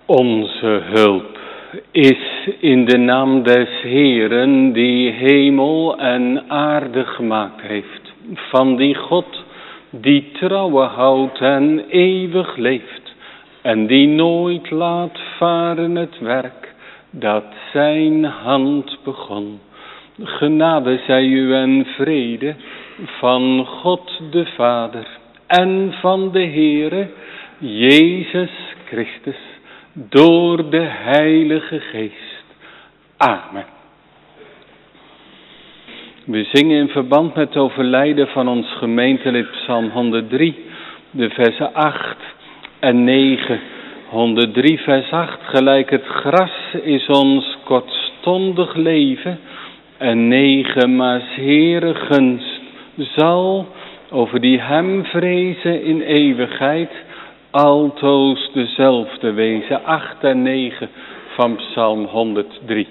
Onze hulp is in de naam des Heeren, die hemel en aarde gemaakt heeft, van die God die trouwe houdt en eeuwig leeft, en die nooit laat varen het werk dat zijn hand begon. Genade zij u en vrede van God de Vader en van de Heere Jezus Christus, door de Heilige Geest. Amen. We zingen in verband met het overlijden van ons gemeentelid Psalm 103, de versen 8 en 9. 103 vers 8, gelijk het gras is ons kortstondig leven, en 9, maar 's Heere gunst zal over die hem vrezen in eeuwigheid altoos dezelfde wezen. 8 en 9 van Psalm 103.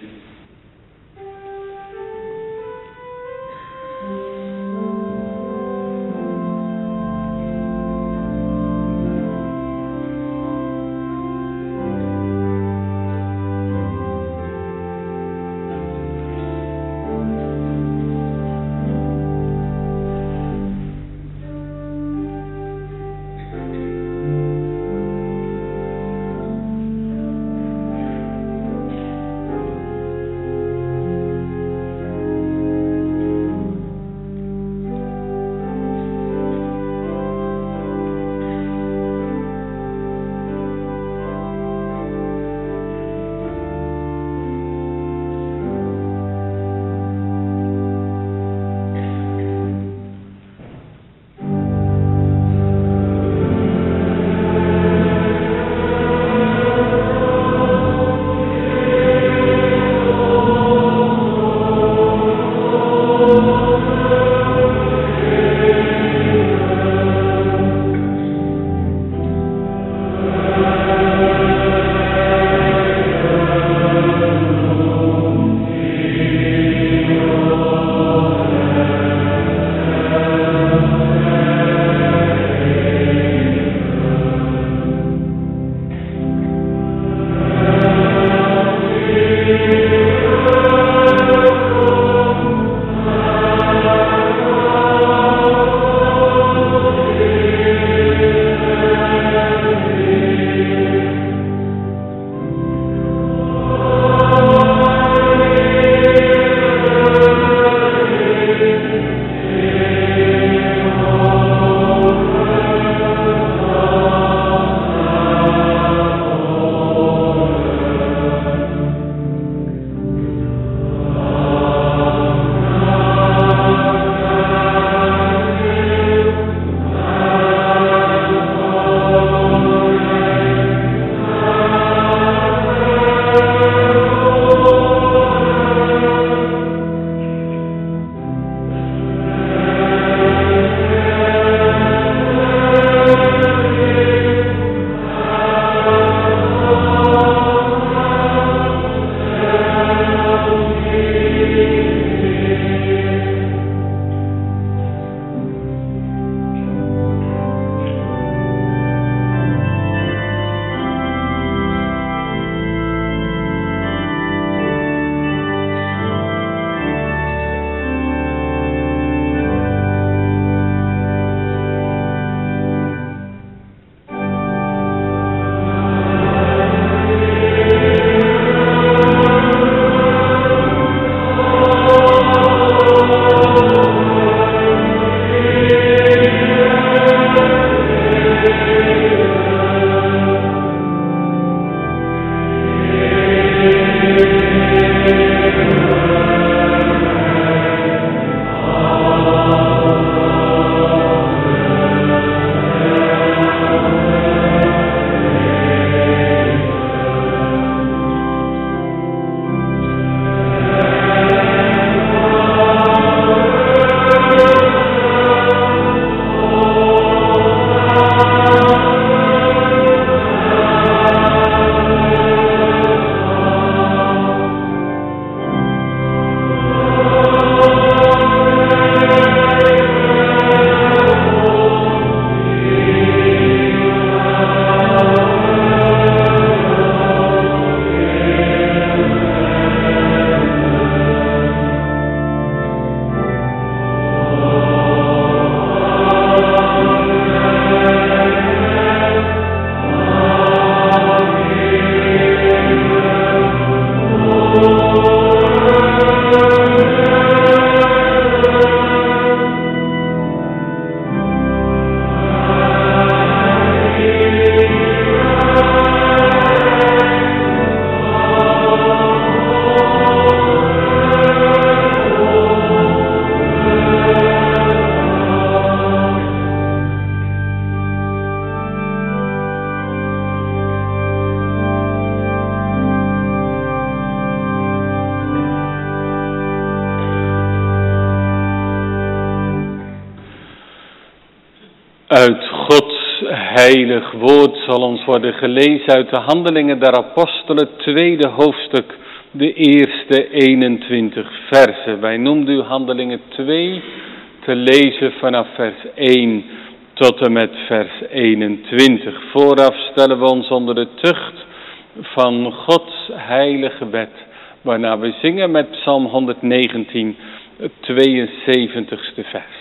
Uit Gods heilig woord zal ons worden gelezen uit de Handelingen der Apostelen, 2e hoofdstuk, de eerste 21 versen. Wij noemden u Handelingen 2 te lezen vanaf vers 1 tot en met vers 21. Vooraf stellen we ons onder de tucht van Gods heilige wet, waarna we zingen met Psalm 119, het 72ste vers.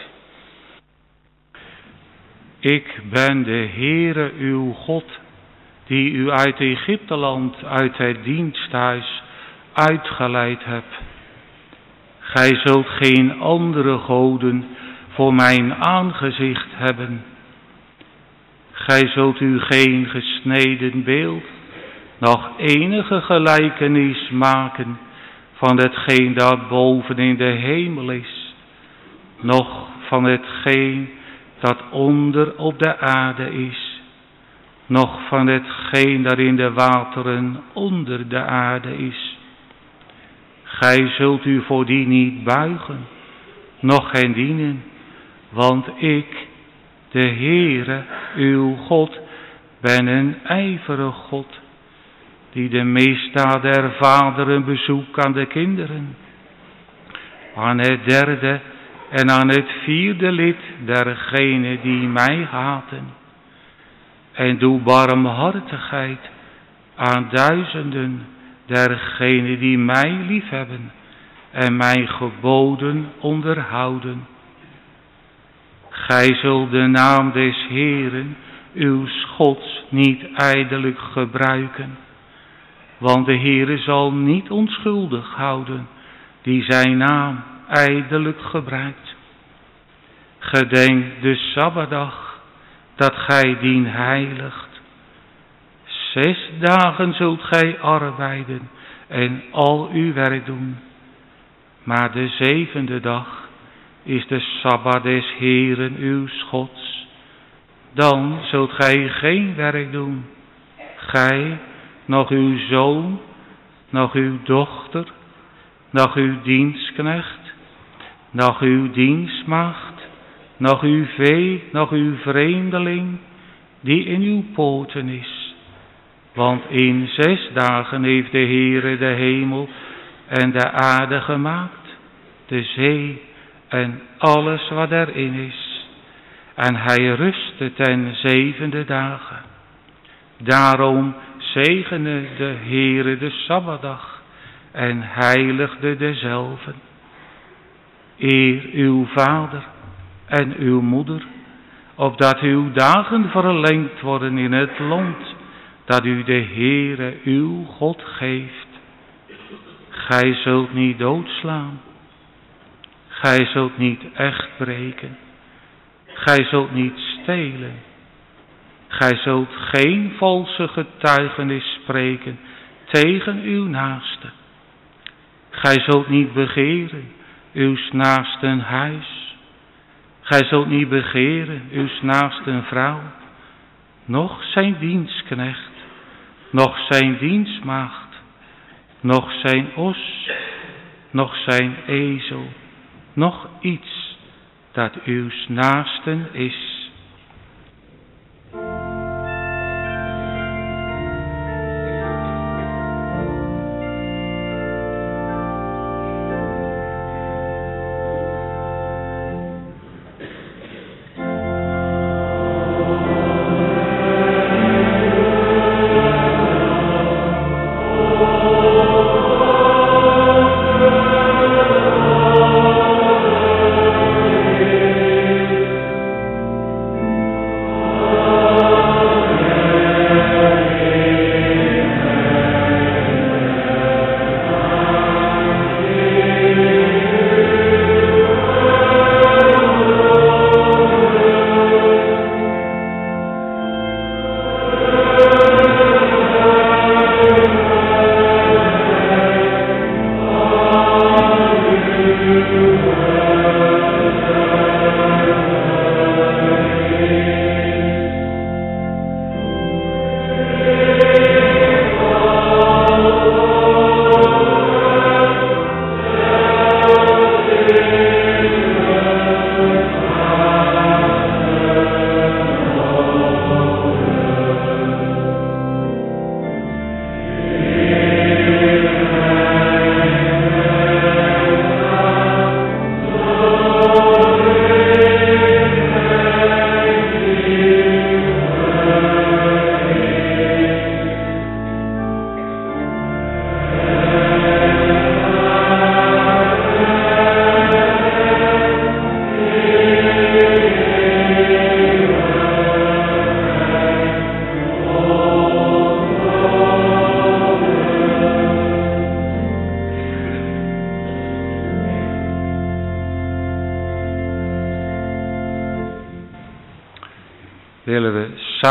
Ik ben de Heere uw God, die u uit Egypteland, uit het diensthuis, uitgeleid hebt. Gij zult geen andere goden voor mijn aangezicht hebben. Gij zult u geen gesneden beeld, nog enige gelijkenis maken van hetgeen dat boven in de hemel is, noch van hetgeen dat onder op de aarde is, noch van hetgeen dat in de wateren onder de aarde is. Gij zult u voor die niet buigen, noch hen dienen, want ik, de Heere, uw God, ben een ijverig God, die de misdaad der vaderen bezoekt aan de kinderen, aan het derde en aan het vierde lid dergenen die mij haten, en doe barmhartigheid aan duizenden dergenen die mij liefhebben en mijn geboden onderhouden. Gij zult de naam des Heeren, uw Gods, niet ijdelijk gebruiken, want de Heere zal niet onschuldig houden die zijn naam ijdelijk gebruikt. Gedenk de Sabbatdag, dat gij dien heiligt. 6 dagen zult gij arbeiden en al uw werk doen. Maar de 7e dag is de Sabbat des Heeren uw Gods. Dan zult gij geen werk doen, gij, nog uw zoon, nog uw dochter, nog uw dienstknecht, nog uw dienstmaagd, nog uw vee, nog uw vreemdeling, die in uw poorten is. Want in 6 dagen heeft de Heere de hemel en de aarde gemaakt, de zee en alles wat erin is. En hij rustte ten 7e dagen. Daarom zegene de Heere de Sabbatdag en heiligde dezelve. Eer uw vader en uw moeder, opdat uw dagen verlengd worden in het land dat u de Heere uw God geeft. Gij zult niet doodslaan. Gij zult niet echt breken. Gij zult niet stelen. Gij zult geen valse getuigenis spreken tegen uw naaste. Gij zult niet begeren uw naasten huis. Gij zult niet begeren uw naasten vrouw, noch zijn dienstknecht, noch zijn dienstmaagd, noch zijn os, noch zijn ezel, noch iets dat uw naasten is.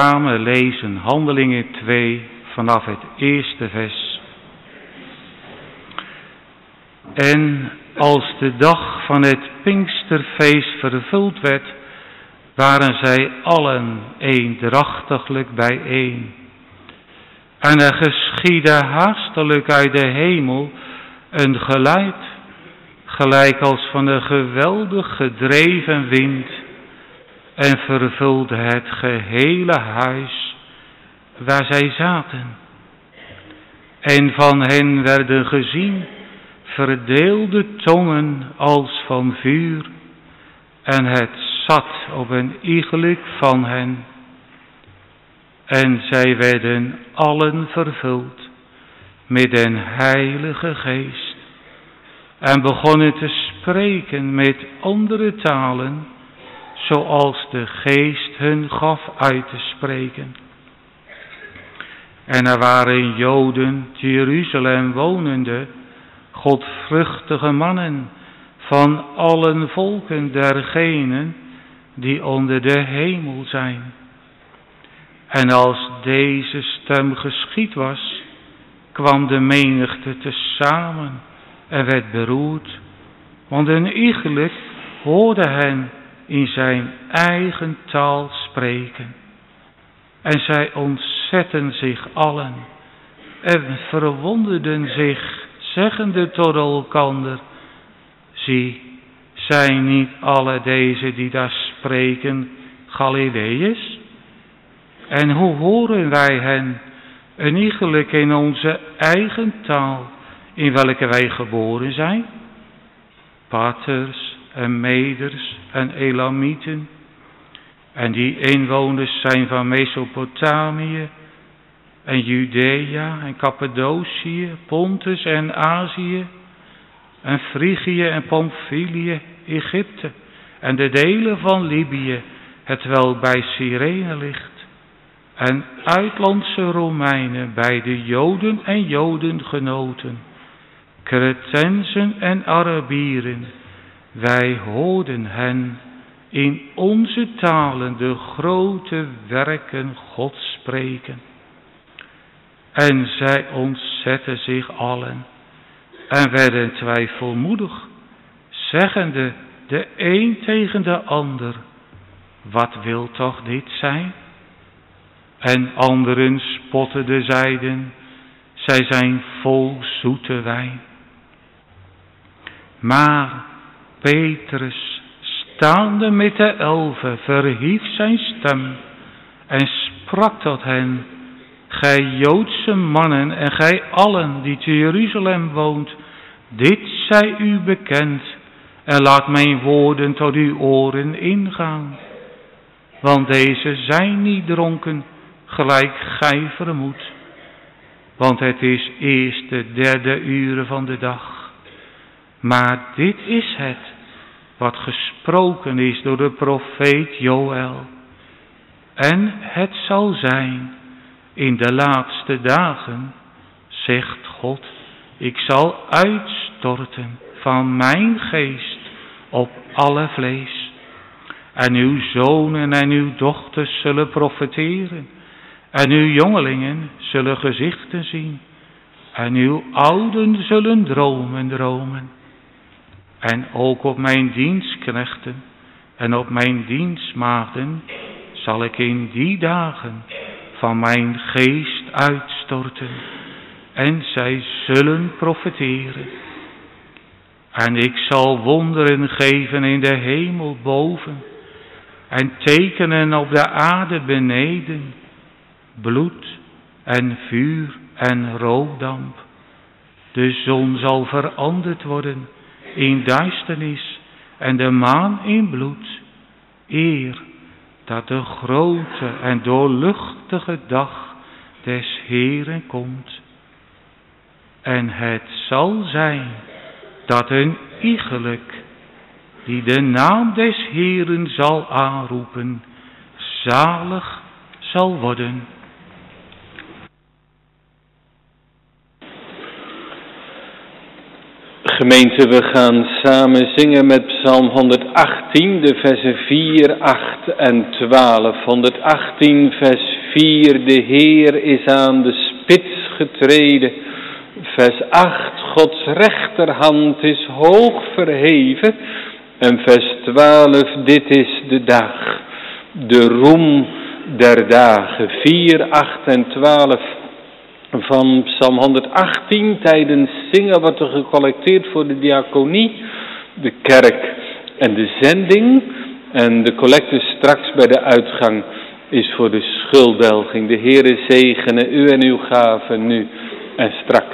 samen lezen Handelingen 2 vanaf het eerste vers. En als de dag van het Pinksterfeest vervuld werd, waren zij allen eendrachtiglijk bijeen. En er geschiedde haastelijk uit de hemel een geluid, gelijk als van een geweldig gedreven wind, en vervulde het gehele huis waar zij zaten. En van hen werden gezien verdeelde tongen als van vuur, en het zat op een iegelijk van hen. En zij werden allen vervuld met den Heilige Geest, en begonnen te spreken met andere talen, zoals de Geest hun gaf uit te spreken. En er waren Joden te Jeruzalem wonende, godvruchtige mannen van allen volken dergenen die onder de hemel zijn. En als deze stem geschied was, kwam de menigte tezamen en werd beroerd, want een iegelijk hoorde hen in zijn eigen taal spreken. En zij ontzetten zich allen en verwonderden zich, zeggende tot elkander: zie, zijn niet alle deze die daar spreken Galileërs? En hoe horen wij hen een iegelijk in onze eigen taal, in welke wij geboren zijn? Parters en Meders en Elamieten, en die inwoners zijn van Mesopotamië en Judea en Cappadocië, Pontus en Azië en Frigië en Pamphylië, Egypte en de delen van Libië, hetwelk bij Cyrene ligt, en uitlandse Romeinen, bij de Joden en Jodengenoten, Cretensen en Arabieren. Wij hoorden hen in onze talen de grote werken Gods spreken. En zij ontzetten zich allen en werden twijfelmoedig, zeggende de een tegen de ander: wat wil toch dit zijn? En anderen spotteden, zeiden: zij zijn vol zoete wijn. Maar Petrus, staande met de 11, verhief zijn stem en sprak tot hen: gij Joodse mannen en gij allen die te Jeruzalem woont, dit zij u bekend, en laat mijn woorden tot uw oren ingaan. Want deze zijn niet dronken, gelijk gij vermoedt. Want het is eerst de 3e uur van de dag. Maar dit is het, wat gesproken is door de profeet Joël. En het zal zijn, in de laatste dagen, zegt God, ik zal uitstorten van mijn geest op alle vlees. En uw zonen en uw dochters zullen profeteren. En uw jongelingen zullen gezichten zien. En uw ouden zullen dromen. En ook op mijn dienstknechten en op mijn dienstmaagden zal ik in die dagen van mijn geest uitstorten. En zij zullen profeteren. En ik zal wonderen geven in de hemel boven. En tekenen op de aarde beneden. Bloed en vuur en rookdamp. De zon zal veranderd worden in duisternis en de maan in bloed. Eer dat de grote en doorluchtige dag des Heeren komt. En het zal zijn dat een iegelijk die de naam des Heeren zal aanroepen, zalig zal worden. Gemeente, we gaan samen zingen met Psalm 118, de versen 4, 8 en 12. 118, vers 4, de Heer is aan de spits getreden. Vers 8, Gods rechterhand is hoog verheven. En vers 12, dit is de dag, de roem der dagen. 4, 8 en 12 van Psalm 118. Tijdens zingen wordt er gecollecteerd voor de diaconie, de kerk en de zending. En de collecte straks bij de uitgang is voor de schulddelging. De Heere zegene u en uw gaven nu en straks.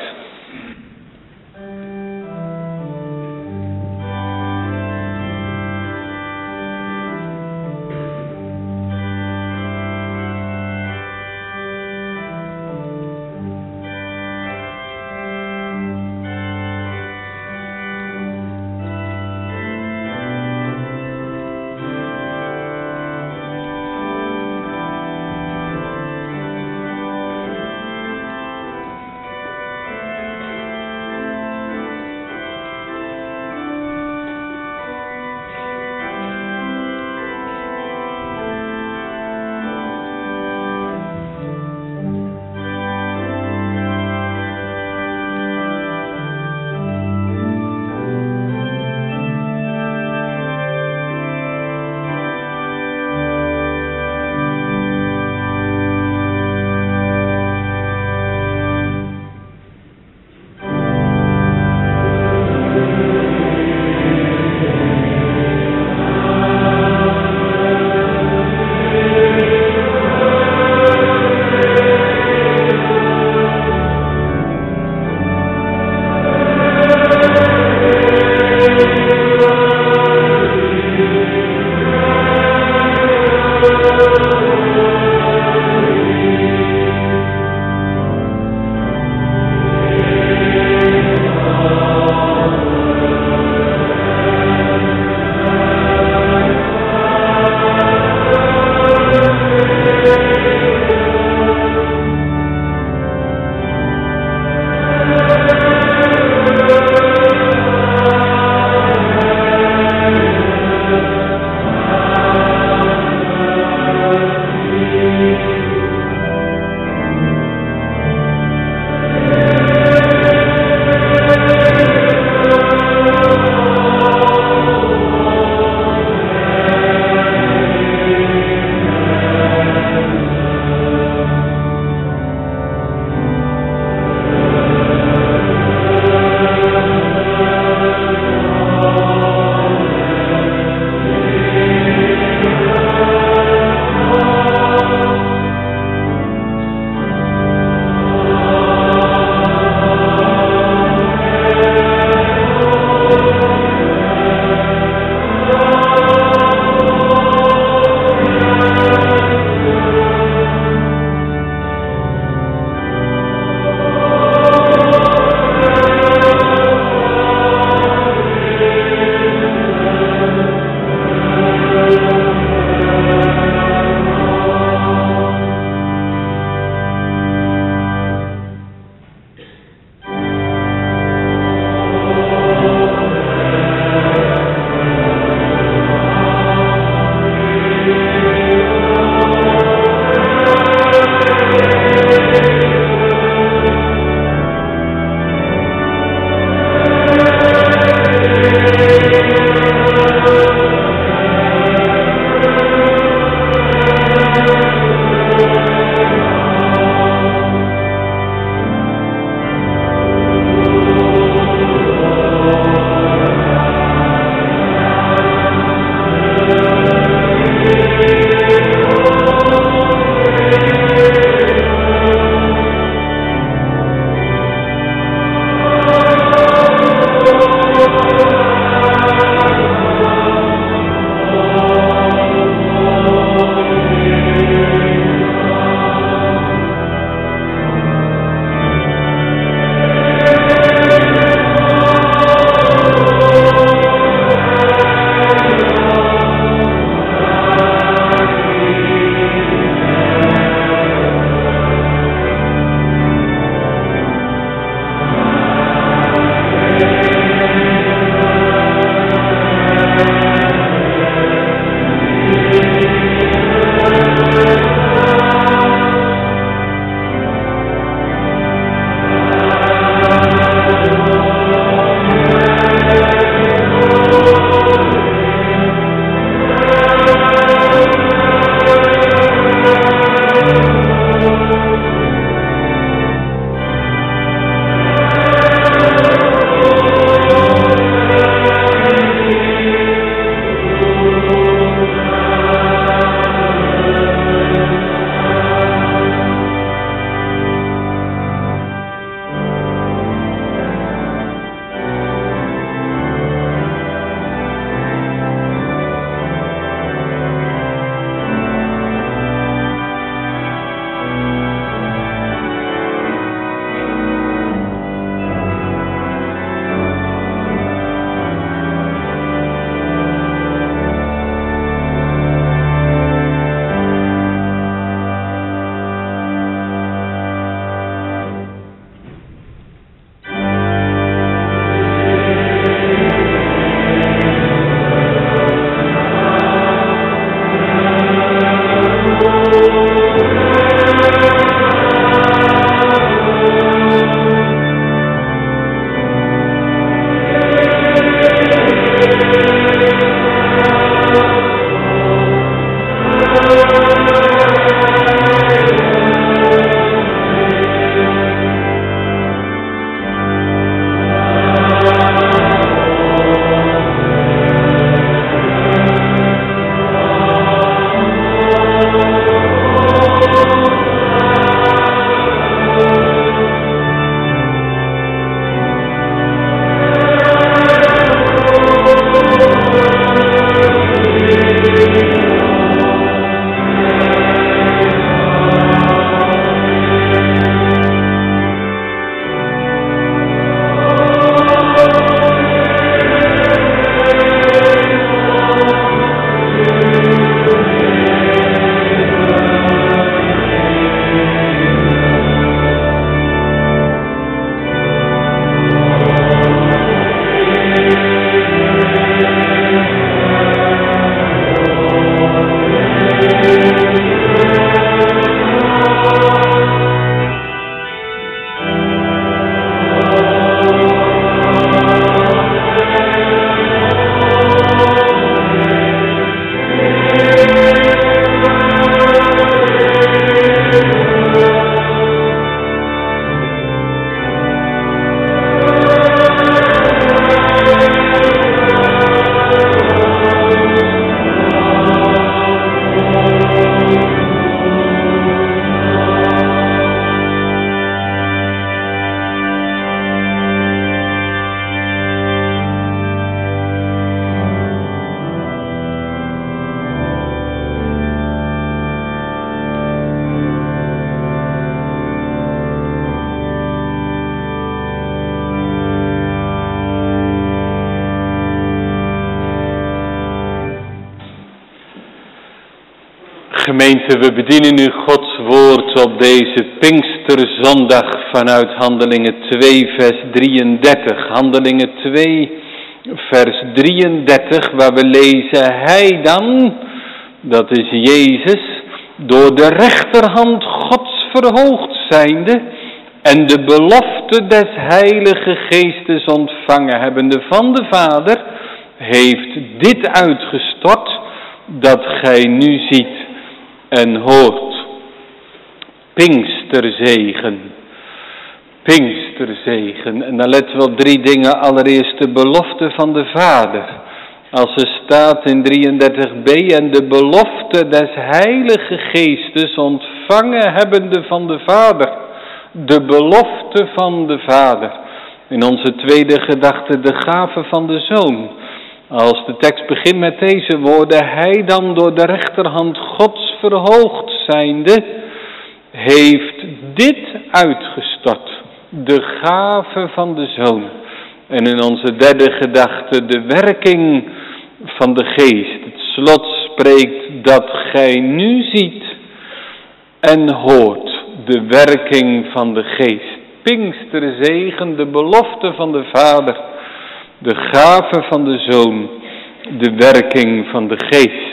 Gemeente, we bedienen u Gods woord op deze Pinksterzondag vanuit Handelingen 2 vers 33. Handelingen 2 vers 33 waar we lezen, hij dan, dat is Jezus, door de rechterhand Gods verhoogd zijnde en de belofte des Heilige Geestes ontvangen hebbende van de Vader, heeft dit uitgestort dat gij nu ziet en hoort. Pinksterzegen. Pinksterzegen. En dan letten we op 3 dingen. Allereerst de belofte van de Vader. Als er staat in 33b, en de belofte des Heilige Geestes ontvangen hebbende van de Vader. De belofte van de Vader. In onze tweede gedachte de gave van de Zoon. Als de tekst begint met deze woorden, hij dan door de rechterhand Gods verhoogd zijnde, heeft dit uitgestort, de gave van de Zoon. En in onze derde gedachte de werking van de Geest. Het slot spreekt dat gij nu ziet en hoort de werking van de Geest. Pinksterzegen, de belofte van de Vader. De gave van de Zoon, de werking van de Geest.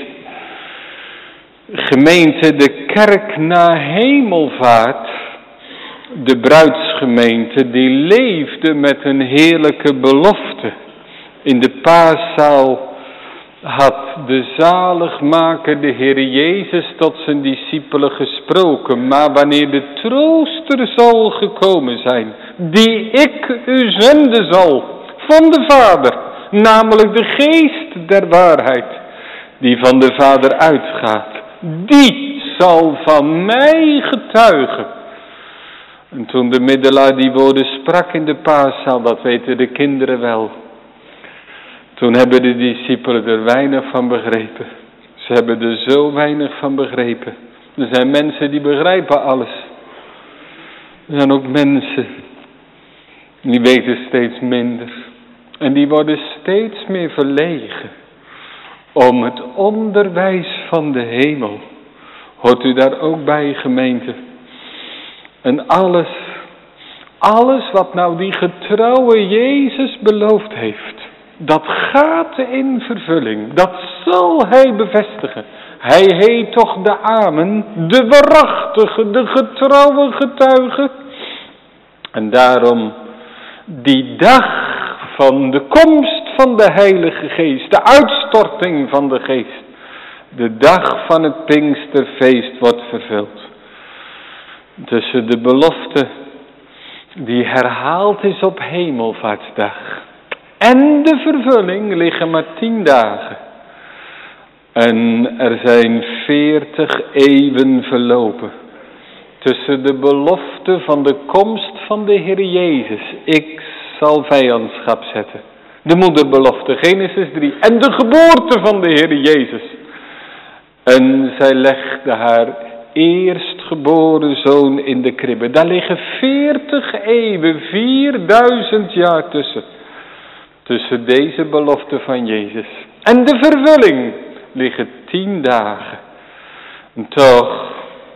Gemeente, de kerk na hemelvaart, de bruidsgemeente, die leefde met een heerlijke belofte. In de paaszaal had de zaligmaker, de Heer Jezus, tot zijn discipelen gesproken. Maar wanneer de trooster zal gekomen zijn, die ik u zenden zal, van de Vader, namelijk de Geest der waarheid, die van de Vader uitgaat, die zal van mij getuigen. En toen de middelaar die woorden sprak in de paaszaal, dat weten de kinderen wel. Toen hebben de discipelen er weinig van begrepen. Ze hebben er zo weinig van begrepen. Er zijn mensen die begrijpen alles. Er zijn ook mensen die weten steeds minder. En die worden steeds meer verlegen om het onderwijs van de hemel. Hoort u daar ook bij, gemeente? En alles wat nou die getrouwe Jezus beloofd heeft, dat gaat in vervulling. Dat zal hij bevestigen. Hij heet toch de Amen, de waarachtige, de getrouwe getuige. En daarom die dag van de komst van de Heilige Geest, de uitstorting van de Geest, de dag van het Pinksterfeest wordt vervuld. Tussen de belofte die herhaald is op Hemelvaartsdag en de vervulling liggen maar 10 dagen. En er zijn 40 eeuwen verlopen. Tussen de belofte van de komst van de Heer Jezus. Ik zal vijandschap zetten. De moederbelofte, Genesis 3. En de geboorte van de Heer Jezus. En zij legde haar eerstgeboren zoon in de kribbe. Daar liggen 40 eeuwen, 4000 jaar tussen. Tussen deze belofte van Jezus en de vervulling liggen 10 dagen. En toch,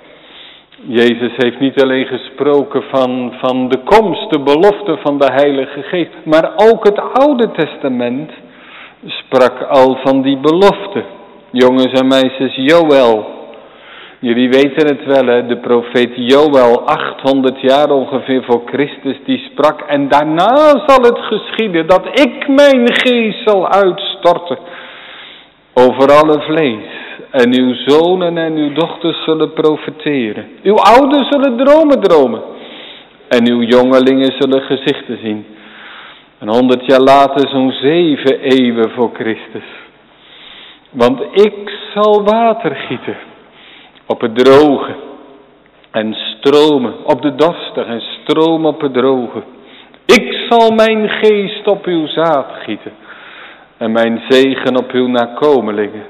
Jezus heeft niet alleen gesproken van de komst, de belofte van de Heilige Geest, maar ook het Oude Testament sprak al van die belofte. Jongens en meisjes, Joël. Jullie weten het wel, hè? De profeet Joël, 800 jaar ongeveer voor Christus, die sprak. En daarna zal het geschieden dat ik mijn geest zal uitstorten over alle vlees. En uw zonen en uw dochters zullen profeteren. Uw ouders zullen dromen. En uw jongelingen zullen gezichten zien. En 100 jaar later zo'n 7 eeuwen voor Christus. Want ik zal water gieten op het droge en stromen op de dorstige en stromen op het droge. Ik zal mijn geest op uw zaad gieten en mijn zegen op uw nakomelingen.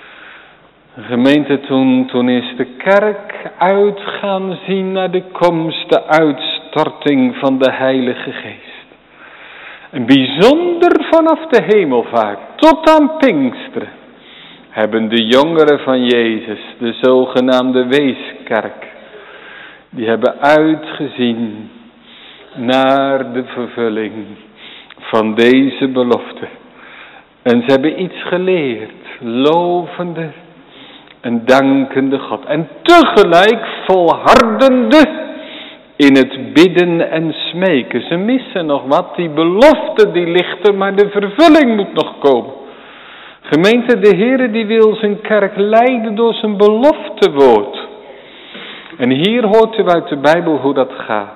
Gemeente, toen is de kerk uit gaan zien naar de komst, de uitstorting van de Heilige Geest. En bijzonder vanaf de hemelvaart tot aan Pinksteren hebben de jongeren van Jezus, de zogenaamde weeskerk, die hebben uitgezien naar de vervulling van deze belofte. En ze hebben iets geleerd, lovende en dankende God. En tegelijk volhardende in het bidden en smeken. Ze missen nog wat, die belofte die ligt er, maar de vervulling moet nog komen. Gemeente, de Heere die wil zijn kerk leiden door zijn beloftewoord. En hier hoort u uit de Bijbel hoe dat gaat.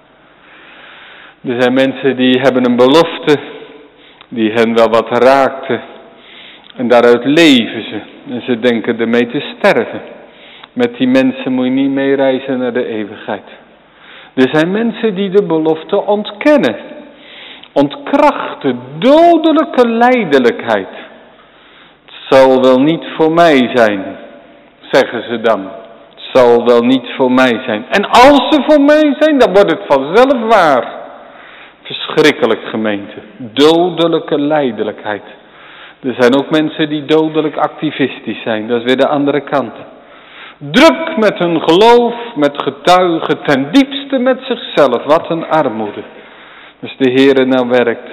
Er zijn mensen die hebben een belofte die hen wel wat raakte. En daaruit leven ze. En ze denken ermee te sterven. Met die mensen moet je niet meereizen naar de eeuwigheid. Er zijn mensen die de belofte ontkennen. Ontkrachten, dodelijke lijdelijkheid. Het zal wel niet voor mij zijn, zeggen ze dan. Het zal wel niet voor mij zijn. En als ze voor mij zijn, dan wordt het vanzelf waar. Verschrikkelijk, gemeente. Dodelijke lijdelijkheid. Er zijn ook mensen die dodelijk activistisch zijn. Dat is weer de andere kant. Druk met hun geloof, met getuigen, ten diepste met zichzelf. Wat een armoede. Als de Heere nou werkt,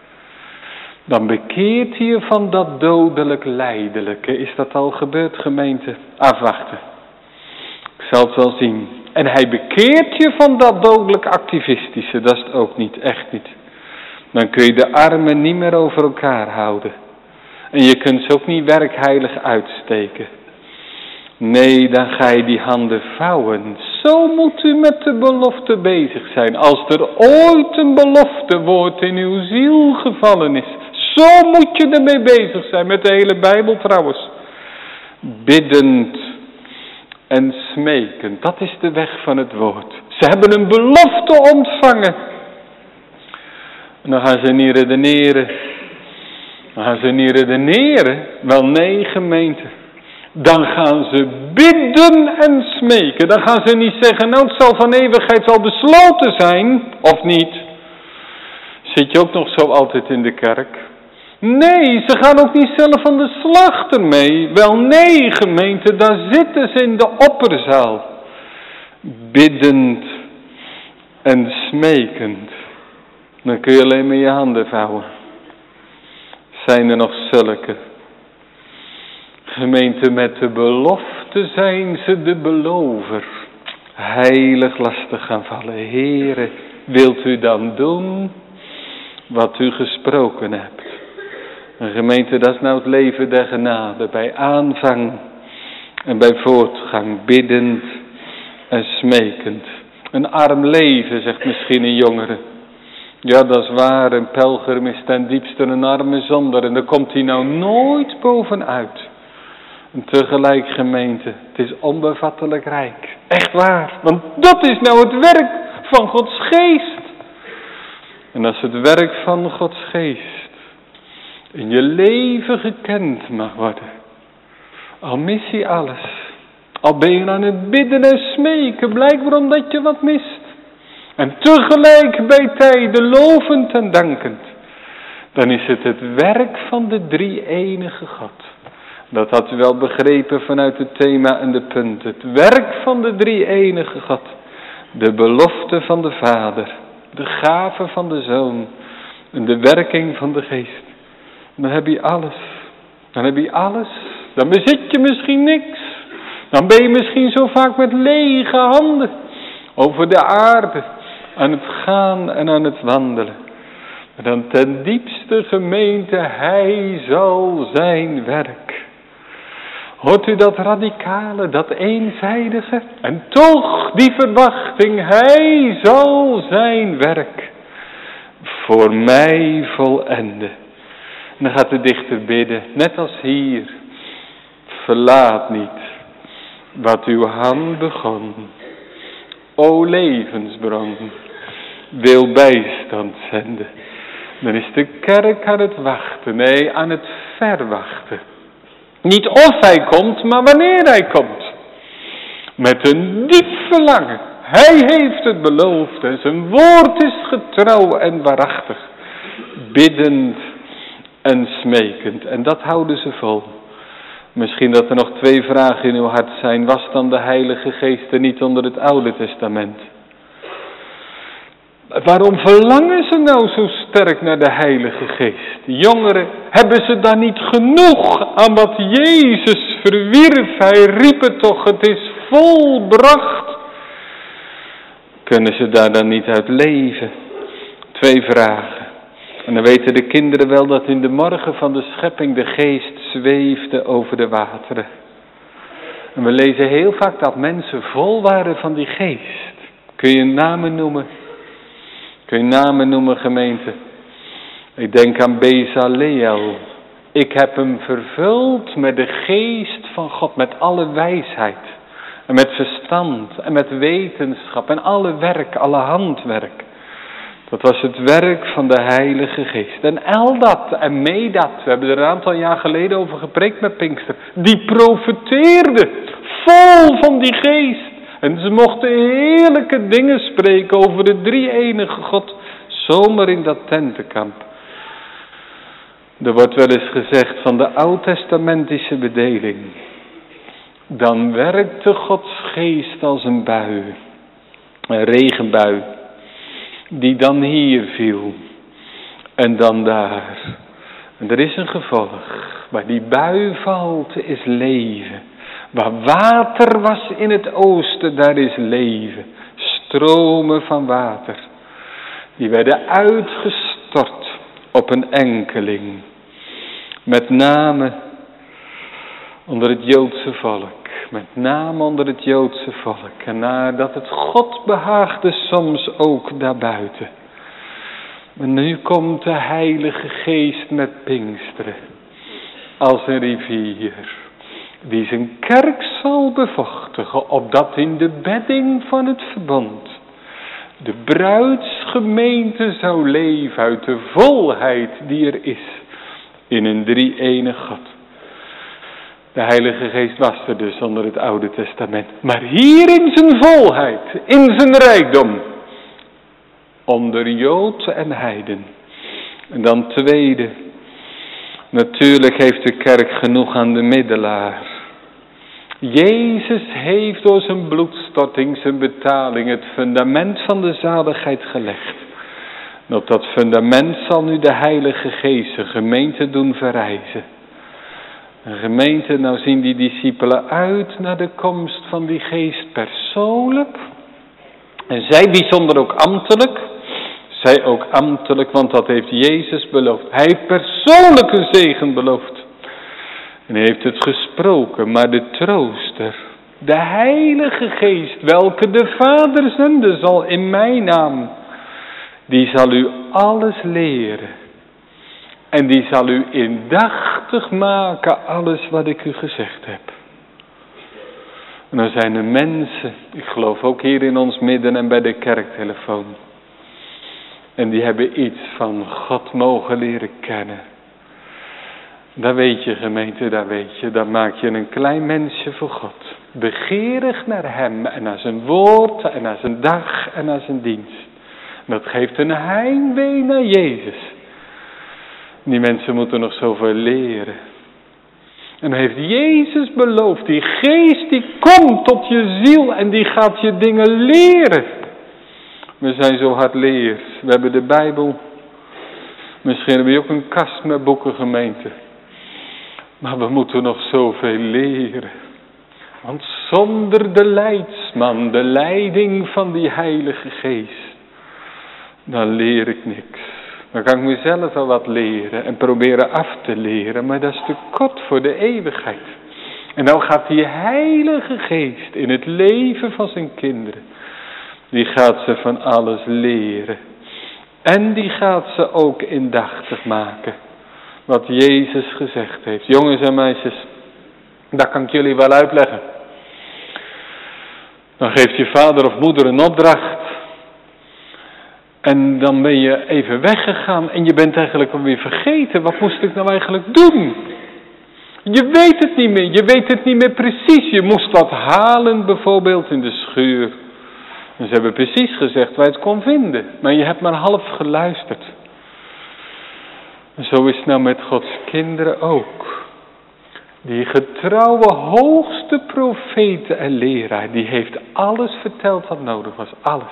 dan bekeert hij van dat dodelijk lijdelijke. Is dat al gebeurd, gemeente? Afwachten. Ik zal het wel zien. En hij bekeert je van dat dodelijk activistische. Dat is het ook niet, echt niet. Dan kun je de armen niet meer over elkaar houden. En je kunt ze ook niet werkheilig uitsteken. Nee, dan ga je die handen vouwen. Zo moet u met de belofte bezig zijn. Als er ooit een beloftewoord in uw ziel gevallen is. Zo moet je ermee bezig zijn. Met de hele Bijbel trouwens. Biddend en smekend. Dat is de weg van het woord. Ze hebben een belofte ontvangen. En dan gaan ze niet redeneren. Wel nee, gemeente. Dan gaan ze bidden en smeken. Dan gaan ze niet zeggen, nou het zal van eeuwigheid al besloten zijn. Of niet? Zit je ook nog zo altijd in de kerk? Nee, ze gaan ook niet zelf van de slag ermee. Wel nee, gemeente, daar zitten ze in de opperzaal. Biddend en smekend. Dan kun je alleen maar je handen vouwen. Zijn er nog zulke? Gemeente, met de belofte zijn ze de belover. Heilig lastig gaan vallen. Heere, wilt u dan doen wat u gesproken hebt? En gemeente, dat is nou het leven der genade. Bij aanvang en bij voortgang, biddend en smekend. Een arm leven, zegt misschien een jongere. Ja, dat is waar, een pelgrim is ten diepste een arme zondaar. En daar komt hij nou nooit bovenuit. En tegelijk, gemeente, het is onbevattelijk rijk. Echt waar, want dat is nou het werk van Gods geest. En als het werk van Gods geest in je leven gekend mag worden, al mis je alles, al ben je aan het bidden en smeken, blijkbaar omdat je wat mist. En tegelijk bij tijden lovend en dankend, dan is het werk van de drie-enige God. Dat had u wel begrepen vanuit het thema en de punten. Het werk van de drie-enige God. De belofte van de Vader. De gave van de Zoon. En de werking van de Geest. Dan heb je alles. Dan bezit je misschien niks. Dan ben je misschien zo vaak met lege handen over de aarde aan het gaan en aan het wandelen. Maar dan ten diepste, gemeente, hij zal zijn werk. Hoort u dat radicale, dat eenzijdige? En toch die verwachting, hij zal zijn werk voor mij volenden. En dan gaat de dichter bidden, net als hier. Verlaat niet wat uw hand begon. O levensbron, wil bijstand zenden. Dan is de kerk aan het wachten, nee, aan het verwachten. Niet of hij komt, maar wanneer hij komt. Met een diep verlangen. Hij heeft het beloofd en zijn woord is getrouw en waarachtig. Biddend en smekend. En dat houden ze vol. Misschien dat er nog 2 vragen in uw hart zijn. Was dan de Heilige Geest er niet onder het Oude Testament? Waarom verlangen ze nou zo sterk naar de Heilige Geest? Jongeren, hebben ze dan niet genoeg aan wat Jezus verwierf? Hij riep het toch, het is volbracht. Kunnen ze daar dan niet uit leven? 2 vragen. En dan weten de kinderen wel dat in de morgen van de schepping de Geest zweefde over de wateren. En we lezen heel vaak dat mensen vol waren van die Geest. Kun je namen noemen? Kun je namen noemen, gemeente? Ik denk aan Bezaleel. Ik heb hem vervuld met de Geest van God, met alle wijsheid. En met verstand en met wetenschap en alle werk, alle handwerk. Dat was het werk van de Heilige Geest. En Eldad en Medad, we hebben er een aantal jaar geleden over gepreekt met Pinkster. Die profeteerden vol van die Geest. En ze mochten heerlijke dingen spreken over de drie-enige God. Zomaar in dat tentenkamp. Er wordt wel eens gezegd van de oud-testamentische bedeling. Dan werkte Gods Geest als een bui. Een regenbui. Die dan hier viel. En dan daar. En er is een gevolg. Waar die bui valt is leven. Waar water was in het oosten, daar is leven. Stromen van water. Die werden uitgestort op een enkeling. Met name onder het Joodse volk. Met name onder het Joodse volk. En nadat het God behaagde soms ook daarbuiten. Maar nu komt de Heilige Geest met Pinksteren. Als een rivier. Die zijn kerk zal bevochtigen. Opdat in de bedding van het verbond. De bruidsgemeente zou leven uit de volheid die er is. In een drie-enig God. De Heilige Geest was er dus onder het Oude Testament. Maar hier in zijn volheid, in zijn rijkdom. Onder Jood en heiden. En dan tweede. Natuurlijk heeft de kerk genoeg aan de middelaar. Jezus heeft door zijn bloedstorting, zijn betaling, het fundament van de zaligheid gelegd. En op dat fundament zal nu de Heilige Geest een gemeente doen verrijzen. Een gemeente, nou zien die discipelen uit naar de komst van die Geest persoonlijk. En zij bijzonder ook ambtelijk. Zij ook ambtelijk, want dat heeft Jezus beloofd. Hij heeft persoonlijk een zegen beloofd. En hij heeft het gesproken, maar de trooster, de Heilige Geest, welke de Vader zenden zal in mijn naam, die zal u alles leren. En die zal u indachtig maken, alles wat ik u gezegd heb. En dan zijn er mensen, ik geloof ook hier in ons midden en bij de kerktelefoon. En die hebben iets van God mogen leren kennen. Dat weet je, gemeente, dat weet je. Dan maak je een klein mensje voor God. Begeerig naar hem en naar zijn woord en naar zijn dag en naar zijn dienst. En dat geeft een heimwee naar Jezus. Die mensen moeten nog zoveel leren. En dan heeft Jezus beloofd, die Geest die komt tot je ziel en die gaat je dingen leren. We zijn zo hardleers. We hebben de Bijbel. Misschien hebben we ook een kast met boeken, gemeente. Maar we moeten nog zoveel leren. Want zonder de leidsman, de leiding van die Heilige Geest, dan leer ik niks. Dan kan ik mezelf wel wat leren en proberen af te leren, maar dat is te kort voor de eeuwigheid. En nou gaat die Heilige Geest in het leven van zijn kinderen, die gaat ze van alles leren. En die gaat ze ook indachtig maken. Wat Jezus gezegd heeft. Jongens en meisjes, dat kan ik jullie wel uitleggen. Dan geeft je vader of moeder een opdracht. En dan ben je even weggegaan en je bent eigenlijk alweer vergeten. Wat moest ik nou eigenlijk doen? Je weet het niet meer. Je weet het niet meer precies. Je moest wat halen bijvoorbeeld in de schuur. En ze hebben precies gezegd waar je het kon vinden. Maar je hebt maar half geluisterd. En zo is het nou met Gods kinderen ook. Die getrouwe hoogste profete en leraar, die heeft alles verteld wat nodig was. Alles.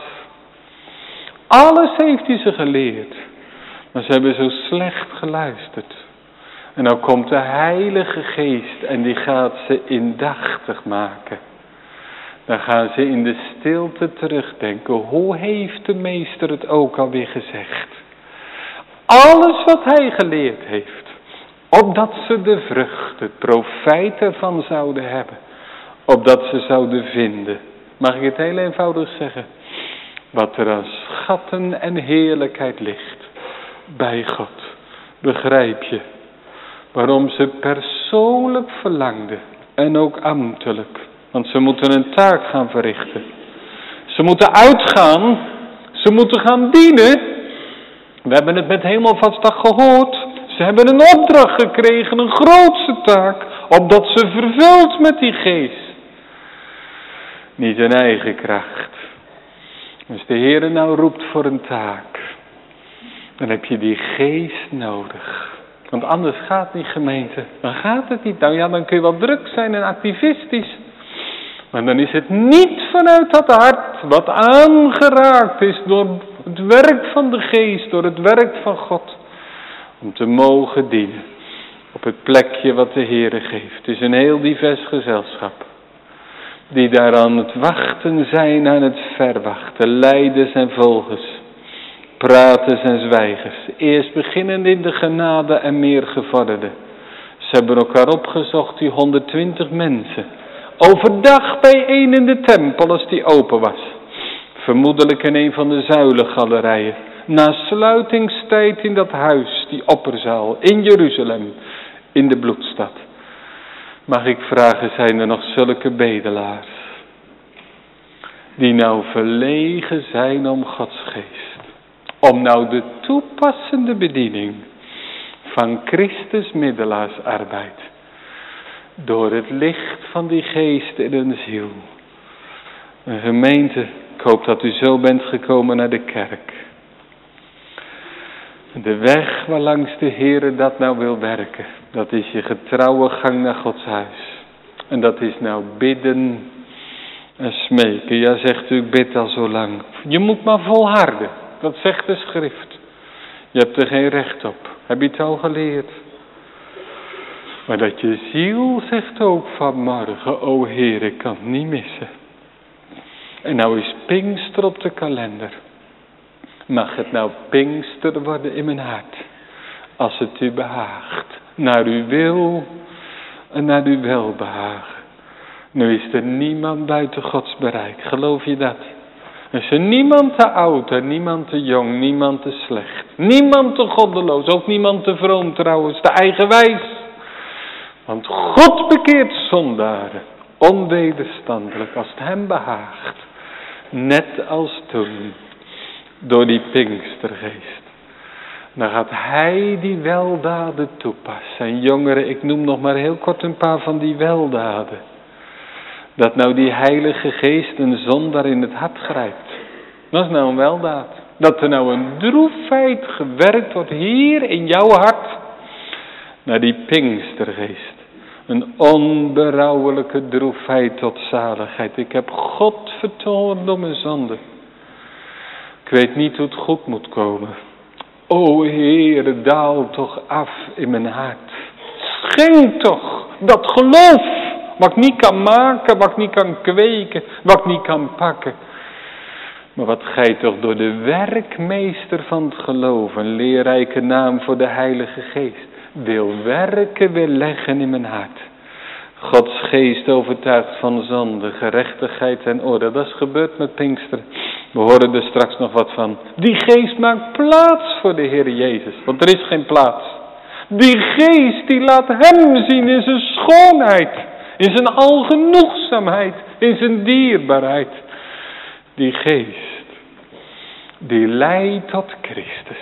Alles heeft hij ze geleerd. Maar ze hebben zo slecht geluisterd. En nou komt de Heilige Geest en die gaat ze indachtig maken. Dan gaan ze in de stilte terugdenken. Hoe heeft de meester het ook alweer gezegd? Alles wat hij geleerd heeft. Opdat ze de vrucht, het profijt ervan zouden hebben. Opdat ze zouden vinden. Mag ik het heel eenvoudig zeggen? Wat er aan schatten en heerlijkheid ligt. Bij God. Begrijp je? Waarom ze persoonlijk verlangden. En ook ambtelijk. Want ze moeten een taak gaan verrichten. Ze moeten uitgaan. Ze moeten gaan dienen. We hebben het met Hemelvaartsdag gehoord. Ze hebben een opdracht gekregen, een grootste taak. Opdat ze vervuld met die geest. Niet hun eigen kracht. Als de Heer nou roept voor een taak. Dan heb je die geest nodig. Want anders gaat niet, gemeente. Dan gaat het niet. Nou ja, dan kun je wel druk zijn en activistisch. Maar dan is het niet vanuit dat hart wat aangeraakt is door het werk van de geest, door het werk van God. Om te mogen dienen op het plekje wat de Heere geeft. Het is een heel divers gezelschap. Die daar aan het wachten zijn, aan het verwachten. Leiders en volgers. Praters en zwijgers. Eerst beginnend in de genade en meer gevorderden. Ze hebben elkaar opgezocht, die 120 mensen. Overdag bijeen in de tempel als die open was. Vermoedelijk in een van de zuilengalerijen. Na sluitingstijd in dat huis, die opperzaal, in Jeruzalem, in de bloedstad. Mag ik vragen, zijn er nog zulke bedelaars? Die nou verlegen zijn om Gods geest. Om nou de toepassende bediening van Christus middelaarsarbeid. Door het licht van die geest in een ziel. Een gemeente, ik hoop dat u zo bent gekomen naar de kerk. De weg waarlangs de Heere dat nou wil werken. Dat is je getrouwe gang naar Gods huis. En dat is nou bidden en smeken. Ja, zegt u, ik bid al zo lang. Je moet maar volharden. Dat zegt de schrift. Je hebt er geen recht op. Heb je het al geleerd? Maar dat je ziel zegt ook vanmorgen, o Heer, ik kan het niet missen. En nou is Pinkster op de kalender. Mag het nou Pinkster worden in mijn hart. Als het u behaagt. Naar uw wil en naar uw welbehagen. Nu is er niemand buiten Gods bereik. Geloof je dat? Er is niemand te oud en niemand te jong, niemand te slecht. Niemand te goddeloos, ook niemand te vroom trouwens, te eigenwijs. Want God bekeert zondaren, onwederstandelijk, als het hem behaagt. Net als toen, door die Pinkstergeest. Dan gaat hij die weldaden toepassen. En jongeren, ik noem nog maar heel kort een paar van die weldaden. Dat nou die Heilige Geest een zondaar in het hart grijpt. Dat is nou een weldaad. Dat er nou een droefheid gewerkt wordt hier in jouw hart. Naar die Pinkstergeest. Een onberouwelijke droefheid tot zaligheid. Ik heb God vertoornd door mijn zonde. Ik weet niet hoe het goed moet komen. O Heer, daal toch af in mijn hart. Schenk toch dat geloof. Wat ik niet kan maken, wat ik niet kan kweken, wat ik niet kan pakken. Maar wat gij toch door de werkmeester van het geloof, een leerrijke naam voor de Heilige Geest, wil werken, wil leggen in mijn hart. Gods geest overtuigt van zonde, gerechtigheid en orde. Dat is gebeurd met Pinksteren. We horen er straks nog wat van. Die geest maakt plaats voor de Heer Jezus, want er is geen plaats. Die geest die laat hem zien in zijn schoonheid, in zijn algenoegzaamheid, in zijn dierbaarheid. Die geest, die leidt tot Christus.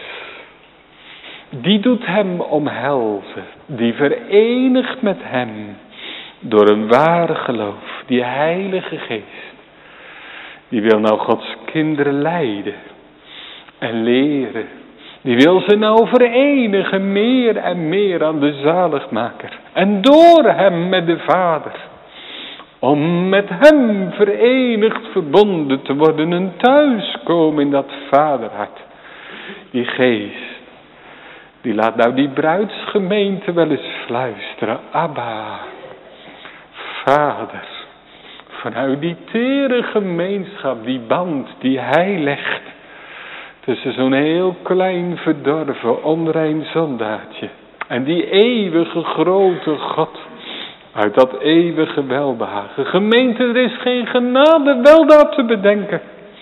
Die doet hem omhelzen, die verenigt met hem door een ware geloof. Die Heilige Geest, die wil nou Gods kinderen leiden en leren Die wil ze nou verenigen meer en meer aan de zaligmaker. En door hem met de Vader. Om met hem verenigd, verbonden te worden. Een thuiskomen in dat vaderhart. Die geest. Die laat nou die bruidsgemeente wel eens fluisteren. Abba. Vader. Vanuit die tere gemeenschap. Die band die hij legt. Tussen zo'n heel klein verdorven onrein zondaartje. En die eeuwige grote God. Uit dat eeuwige welbehagen. Gemeente, er is geen genade weldaad te bedenken.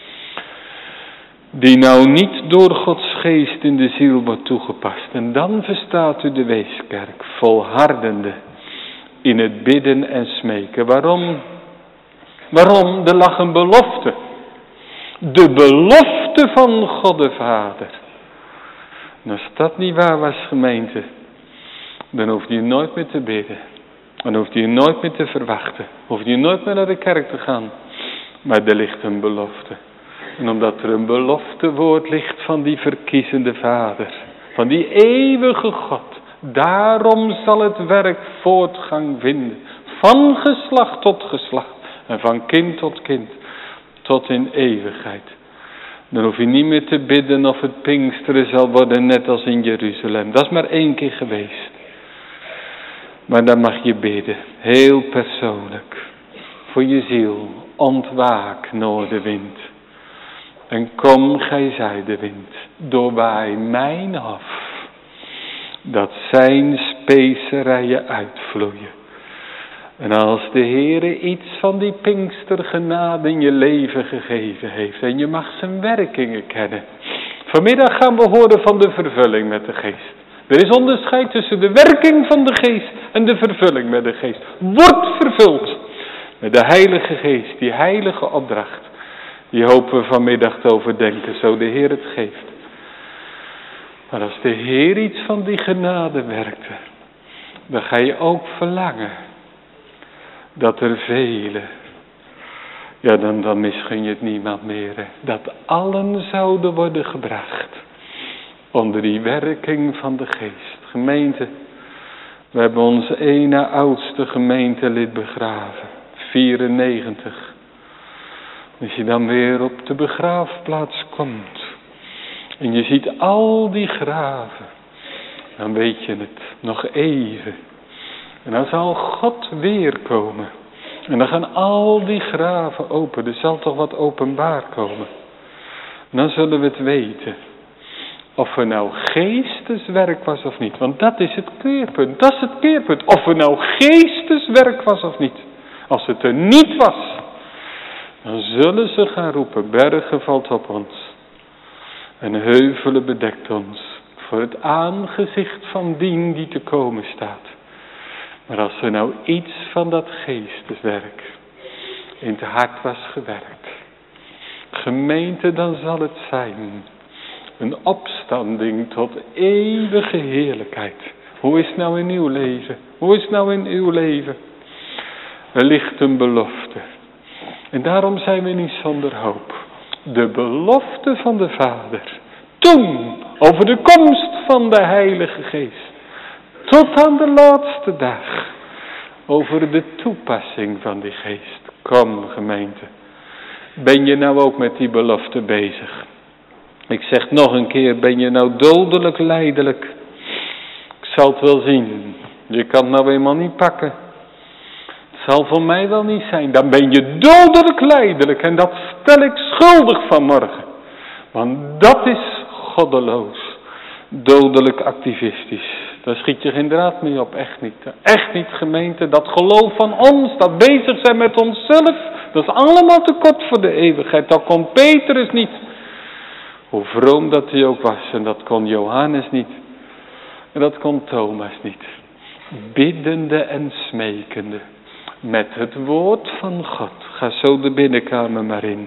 Die nou niet door Gods geest in de ziel wordt toegepast. En dan verstaat u de weeskerk. Volhardende. In het bidden en smeken. Waarom? Waarom? Er lag een belofte. De belofte van God de Vader. En als dat niet waar was, gemeente, dan hoeft je nooit meer te bidden. Dan hoeft je nooit meer te verwachten. Hoeft je nooit meer naar de kerk te gaan. Maar er ligt een belofte. En omdat er een beloftewoord ligt van die verkiezende Vader. Van die eeuwige God. Daarom zal het werk voortgang vinden. Van geslacht tot geslacht. En van kind tot kind. Tot in eeuwigheid. Dan hoef je niet meer te bidden of het Pinksteren zal worden net als in Jeruzalem. Dat is maar 1 keer geweest. Maar dan mag je bidden. Heel persoonlijk. Voor je ziel. Ontwaak noordenwind. En kom gij zuidenwind. Doorwaai mijn hof. Dat zijn specerijen uitvloeien. En als de Heere iets van die Pinkstergenade in je leven gegeven heeft. En je mag zijn werkingen kennen. Vanmiddag gaan we horen van de vervulling met de geest. Er is onderscheid tussen de werking van de geest en de vervulling met de geest. Wordt vervuld met de Heilige Geest, die heilige opdracht. Die hopen we vanmiddag te overdenken, zo de Heer het geeft. Maar als de Heer iets van die genade werkte, dan ga je ook verlangen dat er velen, ja dan misgun je het niemand meer, hè, dat allen zouden worden gebracht onder die werking van de geest. Gemeente, we hebben onze ene oudste gemeentelid begraven, 94. Als je dan weer op de begraafplaats komt en je ziet al die graven, dan weet je het nog even. En dan zal God weer komen. En dan gaan al die graven open. Er zal toch wat openbaar komen. En dan zullen we het weten. Of er nou geesteswerk was of niet. Want dat is het keerpunt. Dat is het keerpunt. Of er nou geesteswerk was of niet. Als het er niet was. Dan zullen ze gaan roepen. Bergen valt op ons. En heuvelen bedekt ons. Voor het aangezicht van dien die te komen staat. Maar als er nou iets van dat geesteswerk in het hart was gewerkt. Gemeente, dan zal het zijn een opstanding tot eeuwige heerlijkheid. Hoe is het nou in uw leven? Hoe is het nou in uw leven? Er ligt een belofte. En daarom zijn we niet zonder hoop. De belofte van de Vader. Toen, over de komst van de Heilige Geest. Tot aan de laatste dag. Over de toepassing van die geest. Kom gemeente. Ben je nou ook met die belofte bezig? Ik zeg nog een keer. Ben je nou dodelijk lijdelijk? Ik zal het wel zien. Je kan het nou eenmaal niet pakken. Het zal voor mij wel niet zijn. Dan ben je dodelijk lijdelijk. En dat stel ik schuldig vanmorgen. Want dat is goddeloos. Dodelijk activistisch. Daar schiet je geen draad mee op, echt niet. Echt niet, gemeente. Dat geloof van ons, dat bezig zijn met onszelf, dat is allemaal te kort voor de eeuwigheid. Dat kon Petrus niet. Hoe vroom dat hij ook was. En dat kon Johannes niet. En dat kon Thomas niet. Biddende en smekende. Met het woord van God. Ga zo de binnenkamer maar in.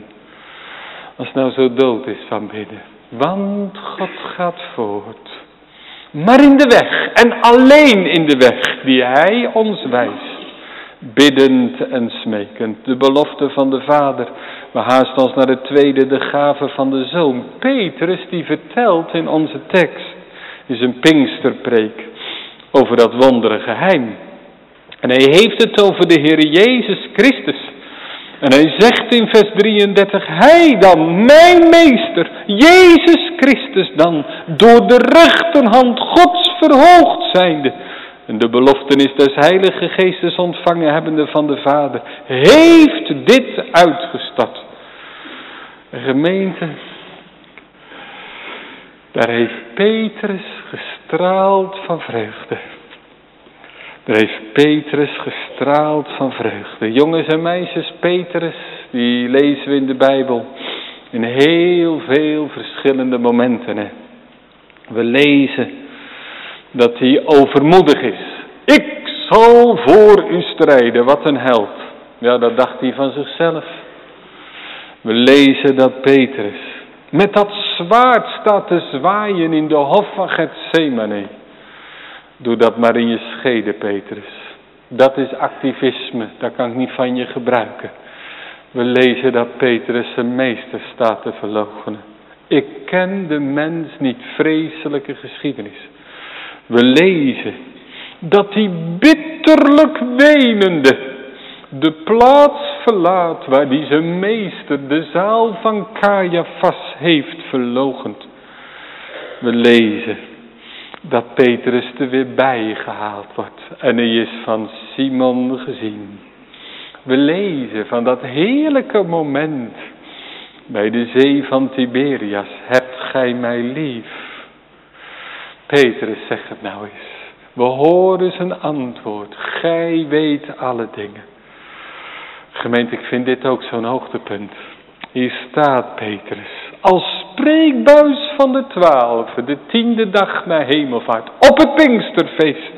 Als het nou zo dood is van binnen. Want God gaat voort. Maar in de weg. En alleen in de weg die hij ons wijst. biddend en smekend. De belofte van de Vader. We haasten ons naar het tweede, de gave van de Zoon. Petrus die vertelt in onze tekst, is een Pinksterpreek over dat wondere geheim. En hij heeft het over de Heer Jezus Christus. En hij zegt in vers 33, hij dan, mijn meester, Jezus Christus dan, door de rechterhand Gods verhoogd zijnde, en de beloftenis des Heilige Geestes ontvangen hebbende van de Vader, heeft dit uitgestort. Een gemeente, daar heeft Petrus gestraald van vreugde. Daar heeft Petrus gestraald van vreugde. Jongens en meisjes, Petrus, die lezen we in de Bijbel in heel veel verschillende momenten. Hè. We lezen dat hij overmoedig is. Ik zal voor u strijden, wat een held. Ja, dat dacht hij van zichzelf. We lezen dat Petrus met dat zwaard staat te zwaaien in de hof van Getsemane. Doe dat maar in je schede, Petrus. Dat is activisme, dat kan ik niet van je gebruiken. We lezen dat Petrus zijn meester staat te verloochenen. Ik ken de mens niet, vreselijke geschiedenis. We lezen dat hij bitterlijk wenende de plaats verlaat waar hij zijn meester, de zaal van Caiaphas, heeft verloochend. We lezen dat Petrus er weer bijgehaald wordt en hij is van Simon gezien. We lezen van dat heerlijke moment bij de zee van Tiberias. Hebt gij mij lief? Petrus, zeg het nou eens. We horen zijn antwoord. Gij weet alle dingen. Gemeente, ik vind dit ook zo'n hoogtepunt. Hier staat Petrus als spreekbuis van de 12, de 10e dag na hemelvaart, op het Pinksterfeest.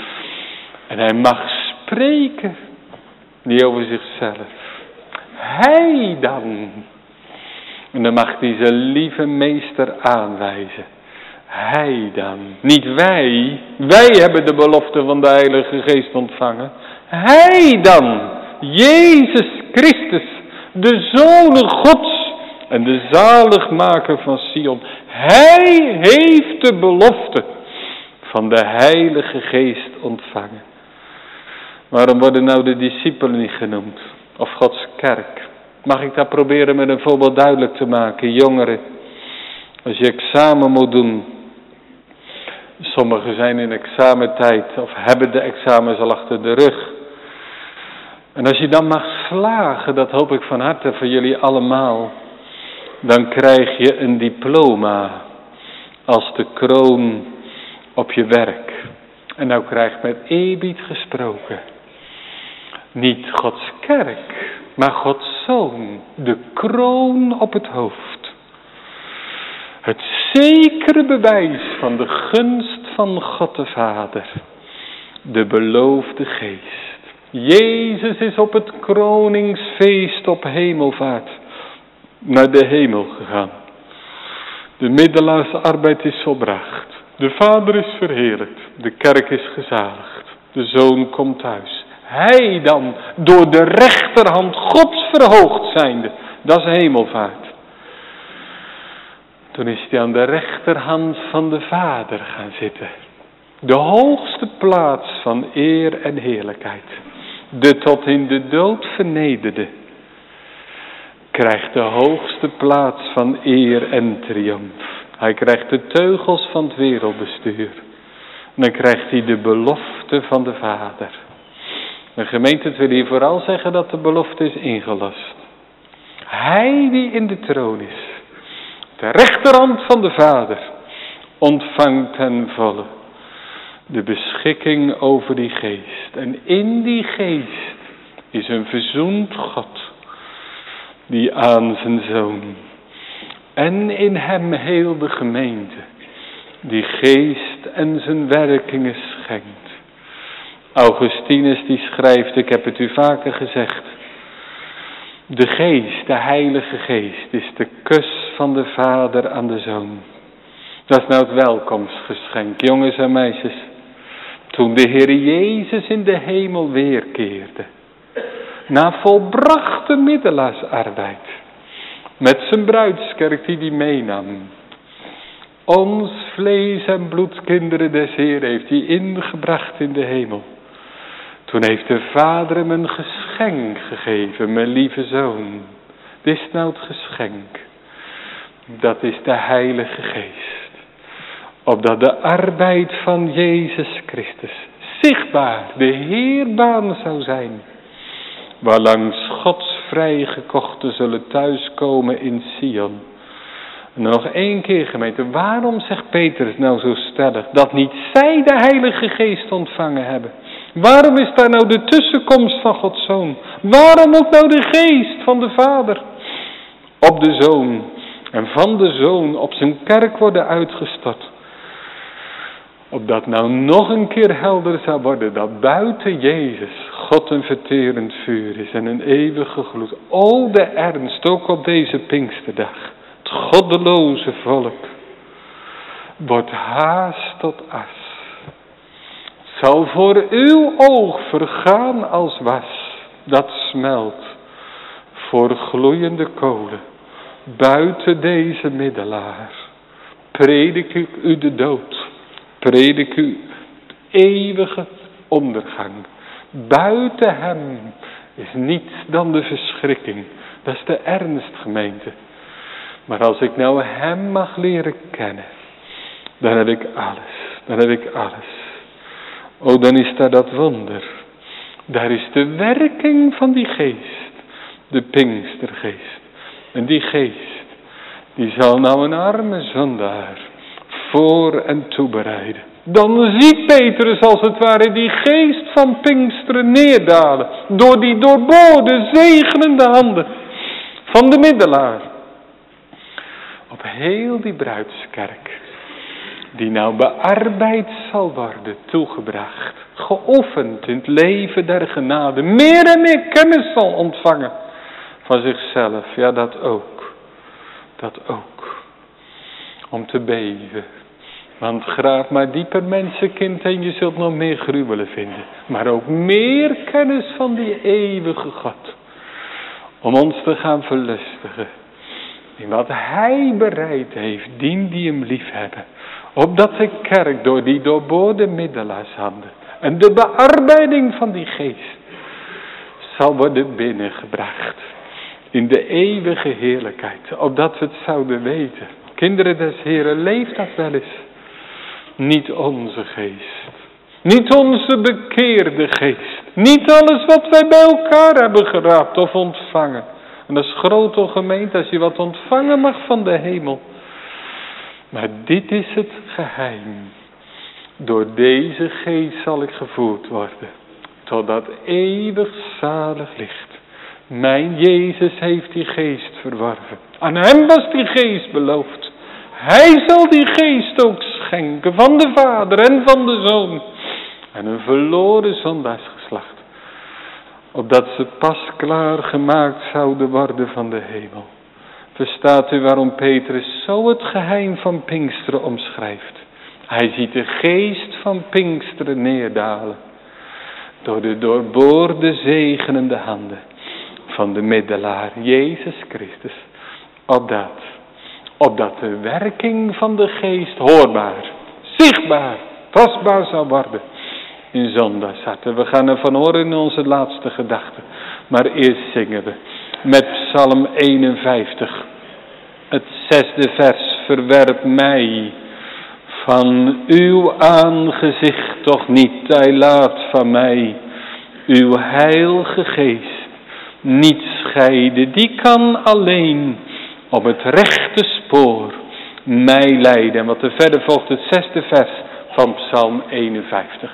En hij mag spreken, niet over zichzelf. Hij dan. En dan mag hij zijn lieve meester aanwijzen. Hij dan. Niet wij. Wij hebben de belofte van de Heilige Geest ontvangen. Hij dan. Jezus Christus. De Zoon Gods. En de zaligmaker van Sion. Hij heeft de belofte van de Heilige Geest ontvangen. Waarom worden nou de discipelen niet genoemd? Of Gods kerk? Mag ik dat proberen met een voorbeeld duidelijk te maken? Jongeren, als je examen moet doen. Sommigen zijn in examentijd of hebben de examens al achter de rug. En als je dan mag slagen, dat hoop ik van harte voor jullie allemaal. Dan krijg je een diploma als de kroon op je werk. En nou krijgt met eerbied gesproken. Niet Gods kerk, maar Gods Zoon. De kroon op het hoofd. Het zekere bewijs van de gunst van God de Vader. De beloofde Geest. Jezus is op het kroningsfeest op hemelvaart naar de hemel gegaan. De middelaarse arbeid is volbracht. De Vader is verheerlijkt. De kerk is gezaligd. De Zoon komt thuis. Hij dan, door de rechterhand Gods verhoogd zijnde. Dat is hemelvaart. Toen is hij aan de rechterhand van de Vader gaan zitten. De hoogste plaats van eer en heerlijkheid. De tot in de dood vernederde. Krijgt de hoogste plaats van eer en triomf. Hij krijgt de teugels van het wereldbestuur. En dan krijgt hij de belofte van de Vader. De gemeente wil hier vooral zeggen dat de belofte is ingelast. Hij die in de troon is, de rechterhand van de Vader, ontvangt ten volle de beschikking over die geest. En in die geest is een verzoend God, die aan zijn Zoon en in hem heel de gemeente die geest en zijn werkingen schenkt. Augustinus die schrijft, ik heb het u vaker gezegd, de geest, de Heilige Geest, is de kus van de Vader aan de Zoon. Dat is nou het welkomstgeschenk, jongens en meisjes. Toen de Heer Jezus in de hemel weerkeerde, Na volbrachte middelaarsarbeid. Met zijn bruidskerk die meenam. Ons vlees en bloed, kinderen des Heer, heeft hij ingebracht in de hemel. Toen heeft de Vader hem een geschenk gegeven, mijn lieve zoon. Dit is nou het geschenk. Dat is de Heilige Geest. Opdat de arbeid van Jezus Christus zichtbaar de Heerbaan zou zijn. Waarlangs Gods vrijgekochten zullen thuiskomen in Sion. En nog 1 keer, gemeente, waarom zegt Petrus nou zo stellig dat niet zij de Heilige Geest ontvangen hebben? Waarom is daar nou de tussenkomst van Gods Zoon? Waarom moet nou de Geest van de Vader op de Zoon en van de Zoon op zijn kerk worden uitgestort? Opdat nou nog een keer helder zou worden dat buiten Jezus God een verterend vuur is en een eeuwige gloed. O, de ernst, ook op deze Pinksterdag. Het goddeloze volk wordt haast tot as. Het zal voor uw oog vergaan als was, dat smelt voor gloeiende kolen. Buiten deze middelaar predik ik u de dood. Predik u eeuwige ondergang. Buiten hem is niets dan de verschrikking. Dat is de ernst, gemeente. Maar als ik nou hem mag leren kennen, dan heb ik alles. Dan heb ik alles. O, dan is daar dat wonder. Daar is de werking van die geest. De Pinkstergeest. En die geest, die zal nou een arme zondaar voor en toebereiden. Dan ziet Petrus als het ware die geest van Pinksteren neerdalen. Door die doorboorde, zegenende handen van de middelaar. Op heel die bruidskerk. Die nou bearbeid zal worden, toegebracht. Geoefend in het leven der genade. Meer en meer kennis zal ontvangen van zichzelf. Ja, dat ook. Dat ook. Om te beven. Want graaf maar dieper mensenkind en je zult nog meer gruwelen vinden. Maar ook meer kennis van die eeuwige God. Om ons te gaan verlustigen. In wat hij bereid heeft, dien die hem lief hebben. Opdat de kerk door die doorboorde middelaarshanden en de bearbeiding van die geest zal worden binnengebracht. In de eeuwige heerlijkheid. Opdat we het zouden weten. Kinderen des Heren, leeft dat wel eens. Niet onze geest. Niet onze bekeerde geest. Niet alles wat wij bij elkaar hebben geraapt of ontvangen. En dat is groot, o gemeente, als je wat ontvangen mag van de hemel. Maar dit is het geheim. Door deze geest zal ik gevoerd worden. Tot dat eeuwig zalig licht. Mijn Jezus heeft die geest verworven. Aan hem was die geest beloofd. Hij zal die geest ook schenken van de Vader en van de Zoon. En een verloren zondaarsgeslacht. Opdat ze pas klaar gemaakt zouden worden van de hemel. Verstaat u waarom Petrus zo het geheim van Pinksteren omschrijft? Hij ziet de geest van Pinksteren neerdalen. Door de doorboorde zegenende handen van de middelaar Jezus Christus. Opdat de werking van de geest hoorbaar, zichtbaar, tastbaar zal worden in zondagsharten. We gaan ervan horen in onze laatste gedachten. Maar eerst zingen we met Psalm 51. Het 6e vers. Verwerp mij van uw aangezicht toch niet. Hij laat van mij uw heilige geest niet scheiden. Die kan alleen op het rechte spoor mij leiden. En wat er verder volgt, het 6e vers van Psalm 51.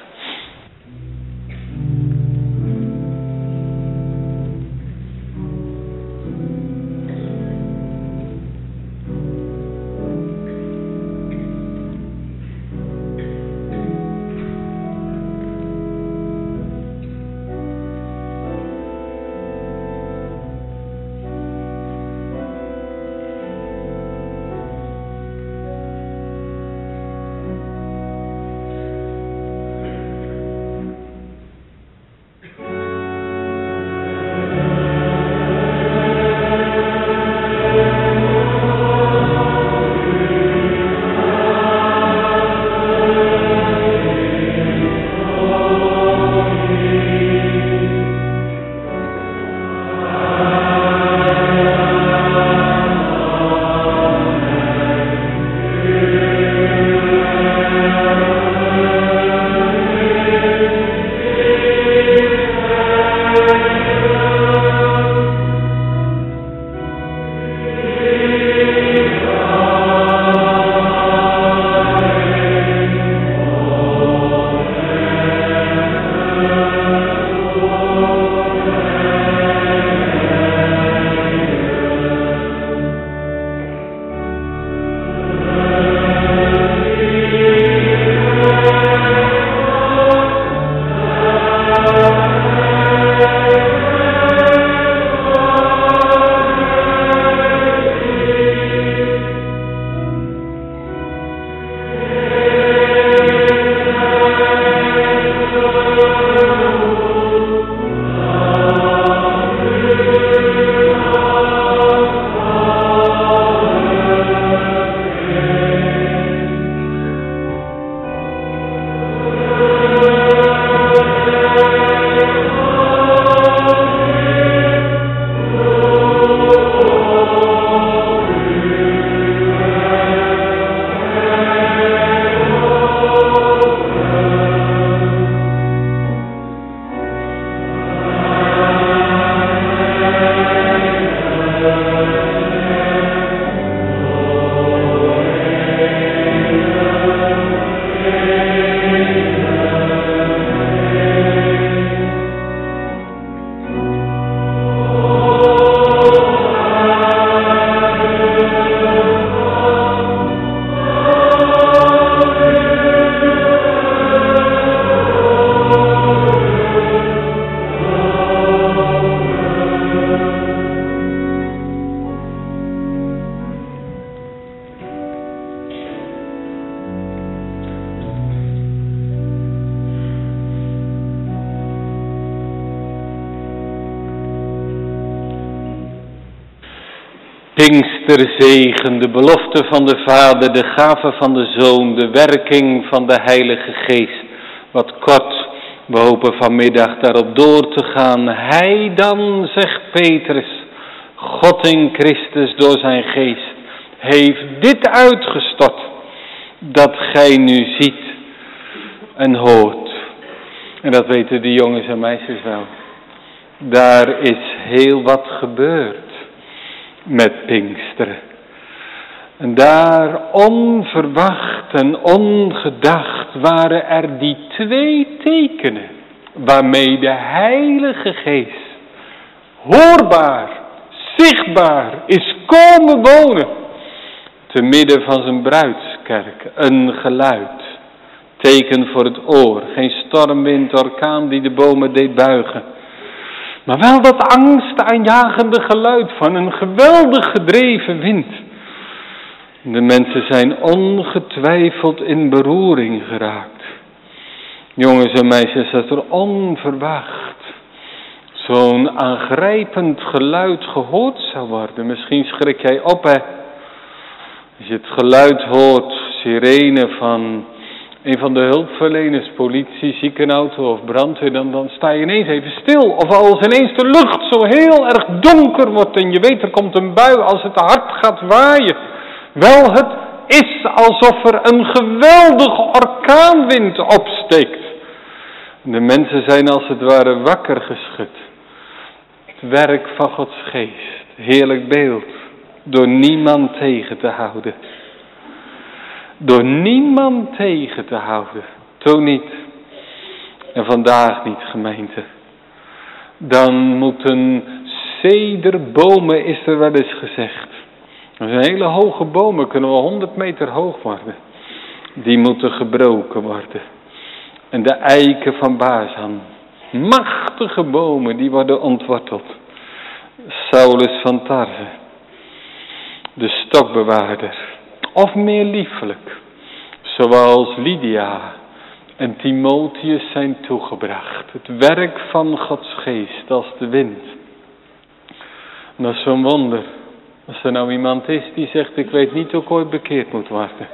Pinksterzegen, de belofte van de Vader, de gave van de Zoon, de werking van de Heilige Geest. Wat kort, we hopen vanmiddag daarop door te gaan. Hij dan, zegt Petrus, God in Christus door zijn Geest, heeft dit uitgestort, dat gij nu ziet en hoort. En dat weten de jongens en meisjes wel. Daar is heel wat gebeurd met Pinksteren. En daar onverwacht en ongedacht waren er die 2 tekenen waarmee de Heilige Geest hoorbaar, zichtbaar is komen wonen te midden van zijn bruidskerk. Een geluid, teken voor het oor, geen stormwind, orkaan die de bomen deed buigen. Maar wel dat angstaanjagende geluid van een geweldig gedreven wind. De mensen zijn ongetwijfeld in beroering geraakt. Jongens en meisjes, dat er onverwacht zo'n aangrijpend geluid gehoord zou worden. Misschien schrik jij op, hè. Als je het geluid hoort, sirene van een van de hulpverleners, politie, ziekenauto of brandweer, dan sta je ineens even stil. Of als ineens de lucht zo heel erg donker wordt en je weet er komt een bui als het hard gaat waaien. Wel, het is alsof er een geweldige orkaanwind opsteekt. De mensen zijn als het ware wakker geschud. Het werk van Gods Geest, heerlijk beeld, door niemand tegen te houden. Door niemand tegen te houden. Toen niet. En vandaag niet, gemeente. Dan moeten cederbomen, is er wel eens gezegd. Dat zijn hele hoge bomen, kunnen wel 100 meter hoog worden. Die moeten gebroken worden. En de eiken van Bazan. Machtige bomen, die worden ontworteld. Saulus van Tarse. De stokbewaarder. Of meer liefelijk, zoals Lydia en Timotheus zijn toegebracht. Het werk van Gods Geest als de wind. En dat is zo'n wonder. Als er nou iemand is die zegt, ik weet niet hoe ik ooit bekeerd moet worden.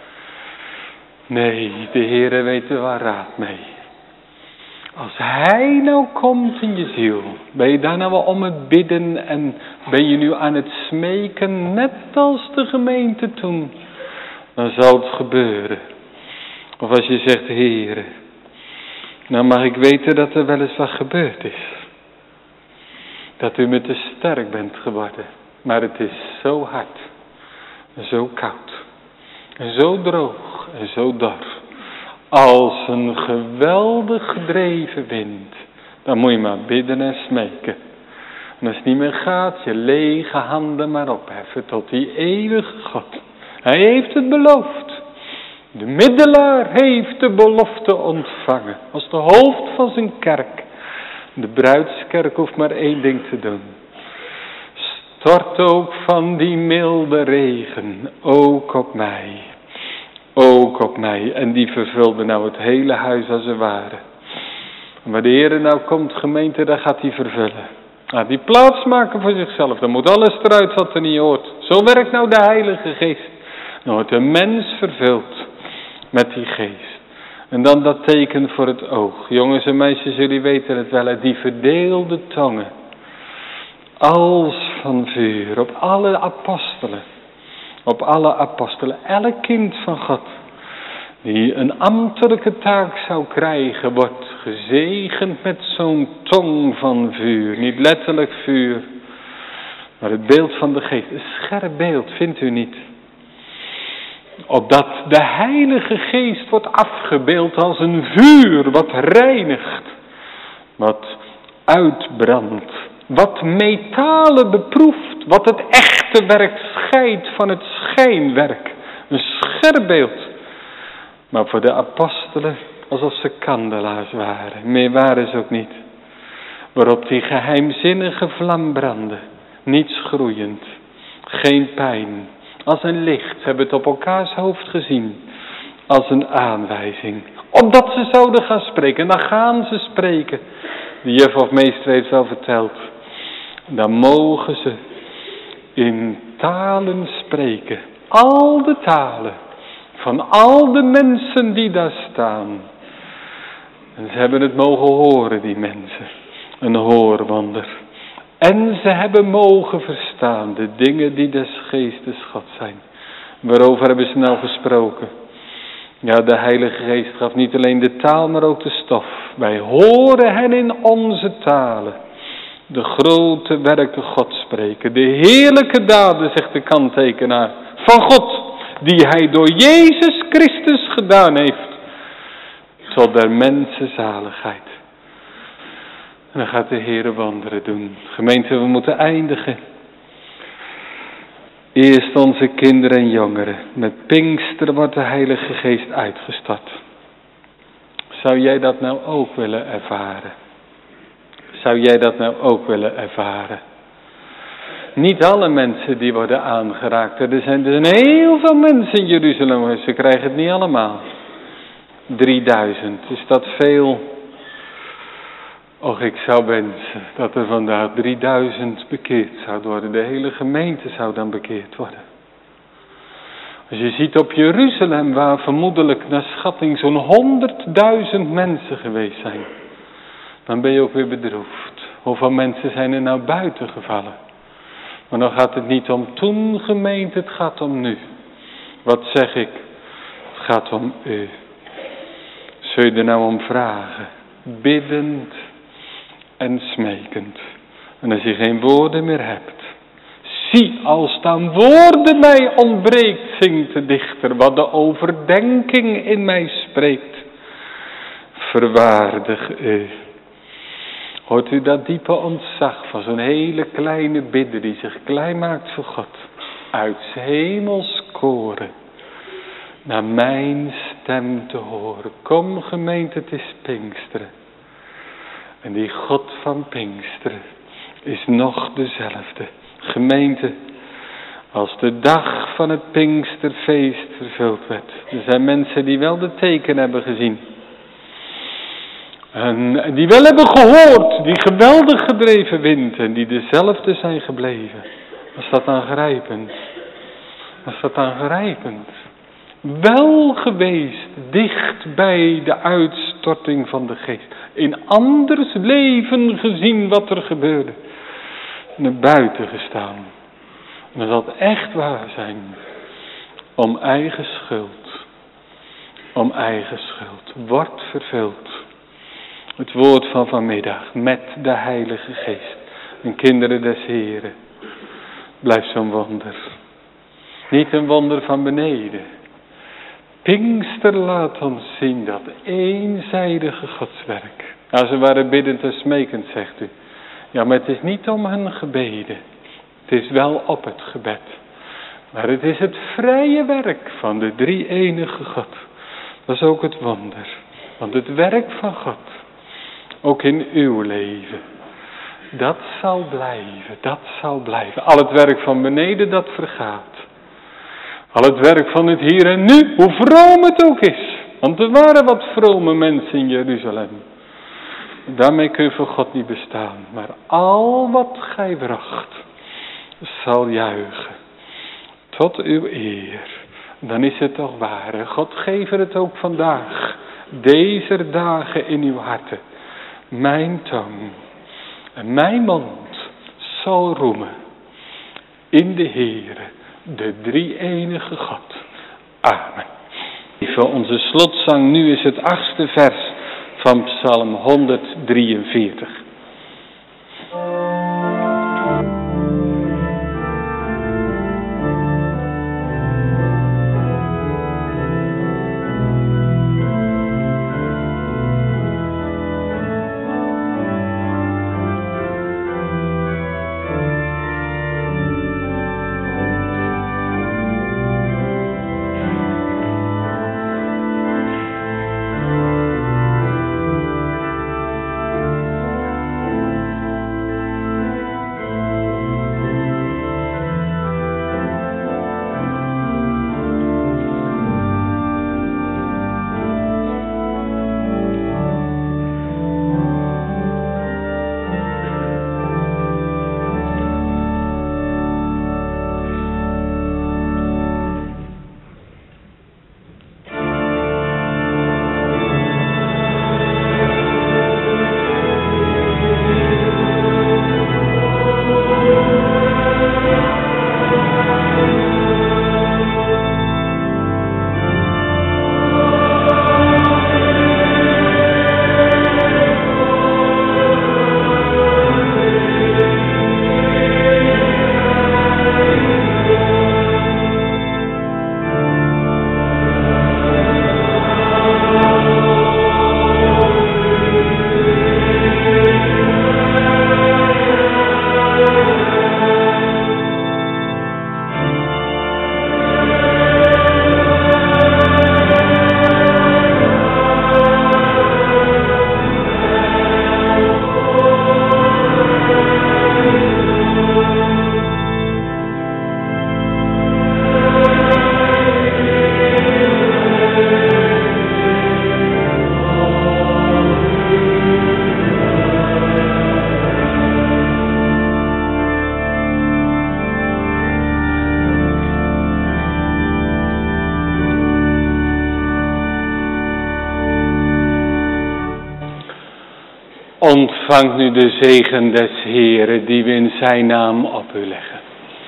Nee, de Heere weet er waar raad mee. Als Hij nou komt in je ziel, ben je daar nou wel om het bidden en ben je nu aan het smeken, net als de gemeente toen, dan zal het gebeuren. Of als je zegt, Heere, nou mag ik weten dat er wel eens wat gebeurd is. Dat u me te sterk bent geworden, maar het is zo hard, zo koud, en zo droog en zo dor. Als een geweldig gedreven wind. Dan moet je maar bidden en smeken. En als het niet meer gaat, je lege handen maar opheffen tot die eeuwige God. Hij heeft het beloofd. De middelaar heeft de belofte ontvangen. Als de hoofd van zijn kerk. De bruidskerk hoeft maar 1 ding te doen. Stort ook van die milde regen, ook op mij. Ook op mij. En die vervulde nou het hele huis als het ware. En waar de Heer nou komt, gemeente, daar gaat hij vervullen. Gaat die plaats maken voor zichzelf. Dan moet alles eruit wat er niet hoort. Zo werkt nou de Heilige Geest. Dan wordt de mens vervuld met die Geest. En dan dat teken voor het oog. Jongens en meisjes, jullie weten het wel. Die verdeelde tongen. Als van vuur. Op alle apostelen. Op alle apostelen, elk kind van God die een ambtelijke taak zou krijgen, wordt gezegend met zo'n tong van vuur. Niet letterlijk vuur, maar het beeld van de Geest. Een scherp beeld, vindt u niet? Opdat de Heilige Geest wordt afgebeeld als een vuur wat reinigt, wat uitbrandt, wat metalen beproeft, wat het echte werk scheidt van het schijnwerk. Een scherp beeld. Maar voor de apostelen alsof ze kandelaars waren. Meer waren ze ook niet. Waarop die geheimzinnige vlam brandde. Niets groeiend. Geen pijn. Als een licht. Ze hebben het op elkaars hoofd gezien. Als een aanwijzing. Opdat ze zouden gaan spreken. En dan gaan ze spreken. De juf of meester heeft wel verteld. Dan mogen ze in talen spreken. Al de talen. Van al de mensen die daar staan. En ze hebben het mogen horen, die mensen. Een hoorwonder. En ze hebben mogen verstaan de dingen die des geestes God zijn. Waarover hebben ze nou gesproken? Ja, de Heilige Geest gaf niet alleen de taal, maar ook de stof. Wij horen hen in onze talen. De grote werken God spreken. De heerlijke daden, zegt de kanttekenaar, van God. Die hij door Jezus Christus gedaan heeft. Tot der mensen zaligheid. En dan gaat de Heer wonderen doen. Gemeente, we moeten eindigen. Eerst onze kinderen en jongeren. Met Pinksteren wordt de Heilige Geest uitgestort. Zou jij dat nou ook willen ervaren? Zou jij dat nou ook willen ervaren? Niet alle mensen die worden aangeraakt. Er zijn heel veel mensen in Jeruzalem. Ze krijgen het niet allemaal. 3000. Is dat veel? Och, ik zou wensen dat er vandaag 3000 bekeerd zouden worden. De hele gemeente zou dan bekeerd worden. Als je ziet op Jeruzalem, waar vermoedelijk naar schatting zo'n 100.000 mensen geweest zijn. Dan ben je ook weer bedroefd. Hoeveel mensen zijn er nou buiten gevallen? Maar dan gaat het niet om toen gemeente, het gaat om nu. Wat zeg ik? Het gaat om u. Zul je er nou om vragen? Biddend en smekend. En als je geen woorden meer hebt. Zie, als het aan woorden mij ontbreekt, zingt de dichter, wat de overdenking in mij spreekt. Verwaardig u. Hoort u dat diepe ontzag van zo'n hele kleine bidder die zich klein maakt voor God. Uit 's hemels koren. Naar mijn stem te horen. Kom gemeente, het is Pinksteren. En die God van Pinksteren is nog dezelfde. Gemeente, als de dag van het Pinksterfeest vervuld werd. Er zijn mensen die wel de teken hebben gezien. En die wel hebben gehoord, die geweldig gedreven wind en die dezelfde zijn gebleven. Was dat aangrijpend? Was dat aangrijpend? Wel geweest, dicht bij de uitstorting van de geest. In anders leven gezien wat er gebeurde. Naar buiten gestaan. En dat zal echt waar zijn. Om eigen schuld. Om eigen schuld. Wordt vervuld. Het woord van vanmiddag met de Heilige Geest. En kinderen des Heren. Blijft zo'n wonder. Niet een wonder van beneden. Pinkster laat ons zien dat eenzijdige godswerk. Nou, ze waren biddend en smekend, zegt u. Ja, maar het is niet om hun gebeden. Het is wel op het gebed. Maar het is het vrije werk van de drie-enige God. Dat is ook het wonder. Want het werk van God, ook in uw leven, dat zal blijven, dat zal blijven. Al het werk van beneden, dat vergaat. Al het werk van het hier en nu, hoe vroom het ook is. Want er waren wat vrome mensen in Jeruzalem. Daarmee kun je voor God niet bestaan. Maar al wat gij bracht, zal juichen. Tot uw eer. Dan is het toch waar. God geef het ook vandaag. Deze dagen in uw harten. Mijn tong en mijn mond zal roemen. In de Heere, de drie-enige God. Amen. Voor onze slotzang nu is het 8e vers van Psalm 143. Ontvang nu de zegen des Heeren die we in zijn naam op u leggen.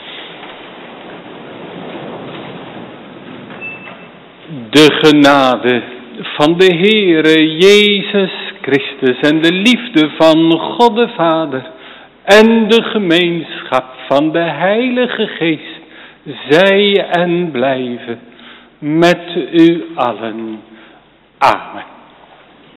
De genade van de Heere Jezus Christus en de liefde van God de Vader en de gemeenschap van de Heilige Geest zij en blijven met u allen. Amen.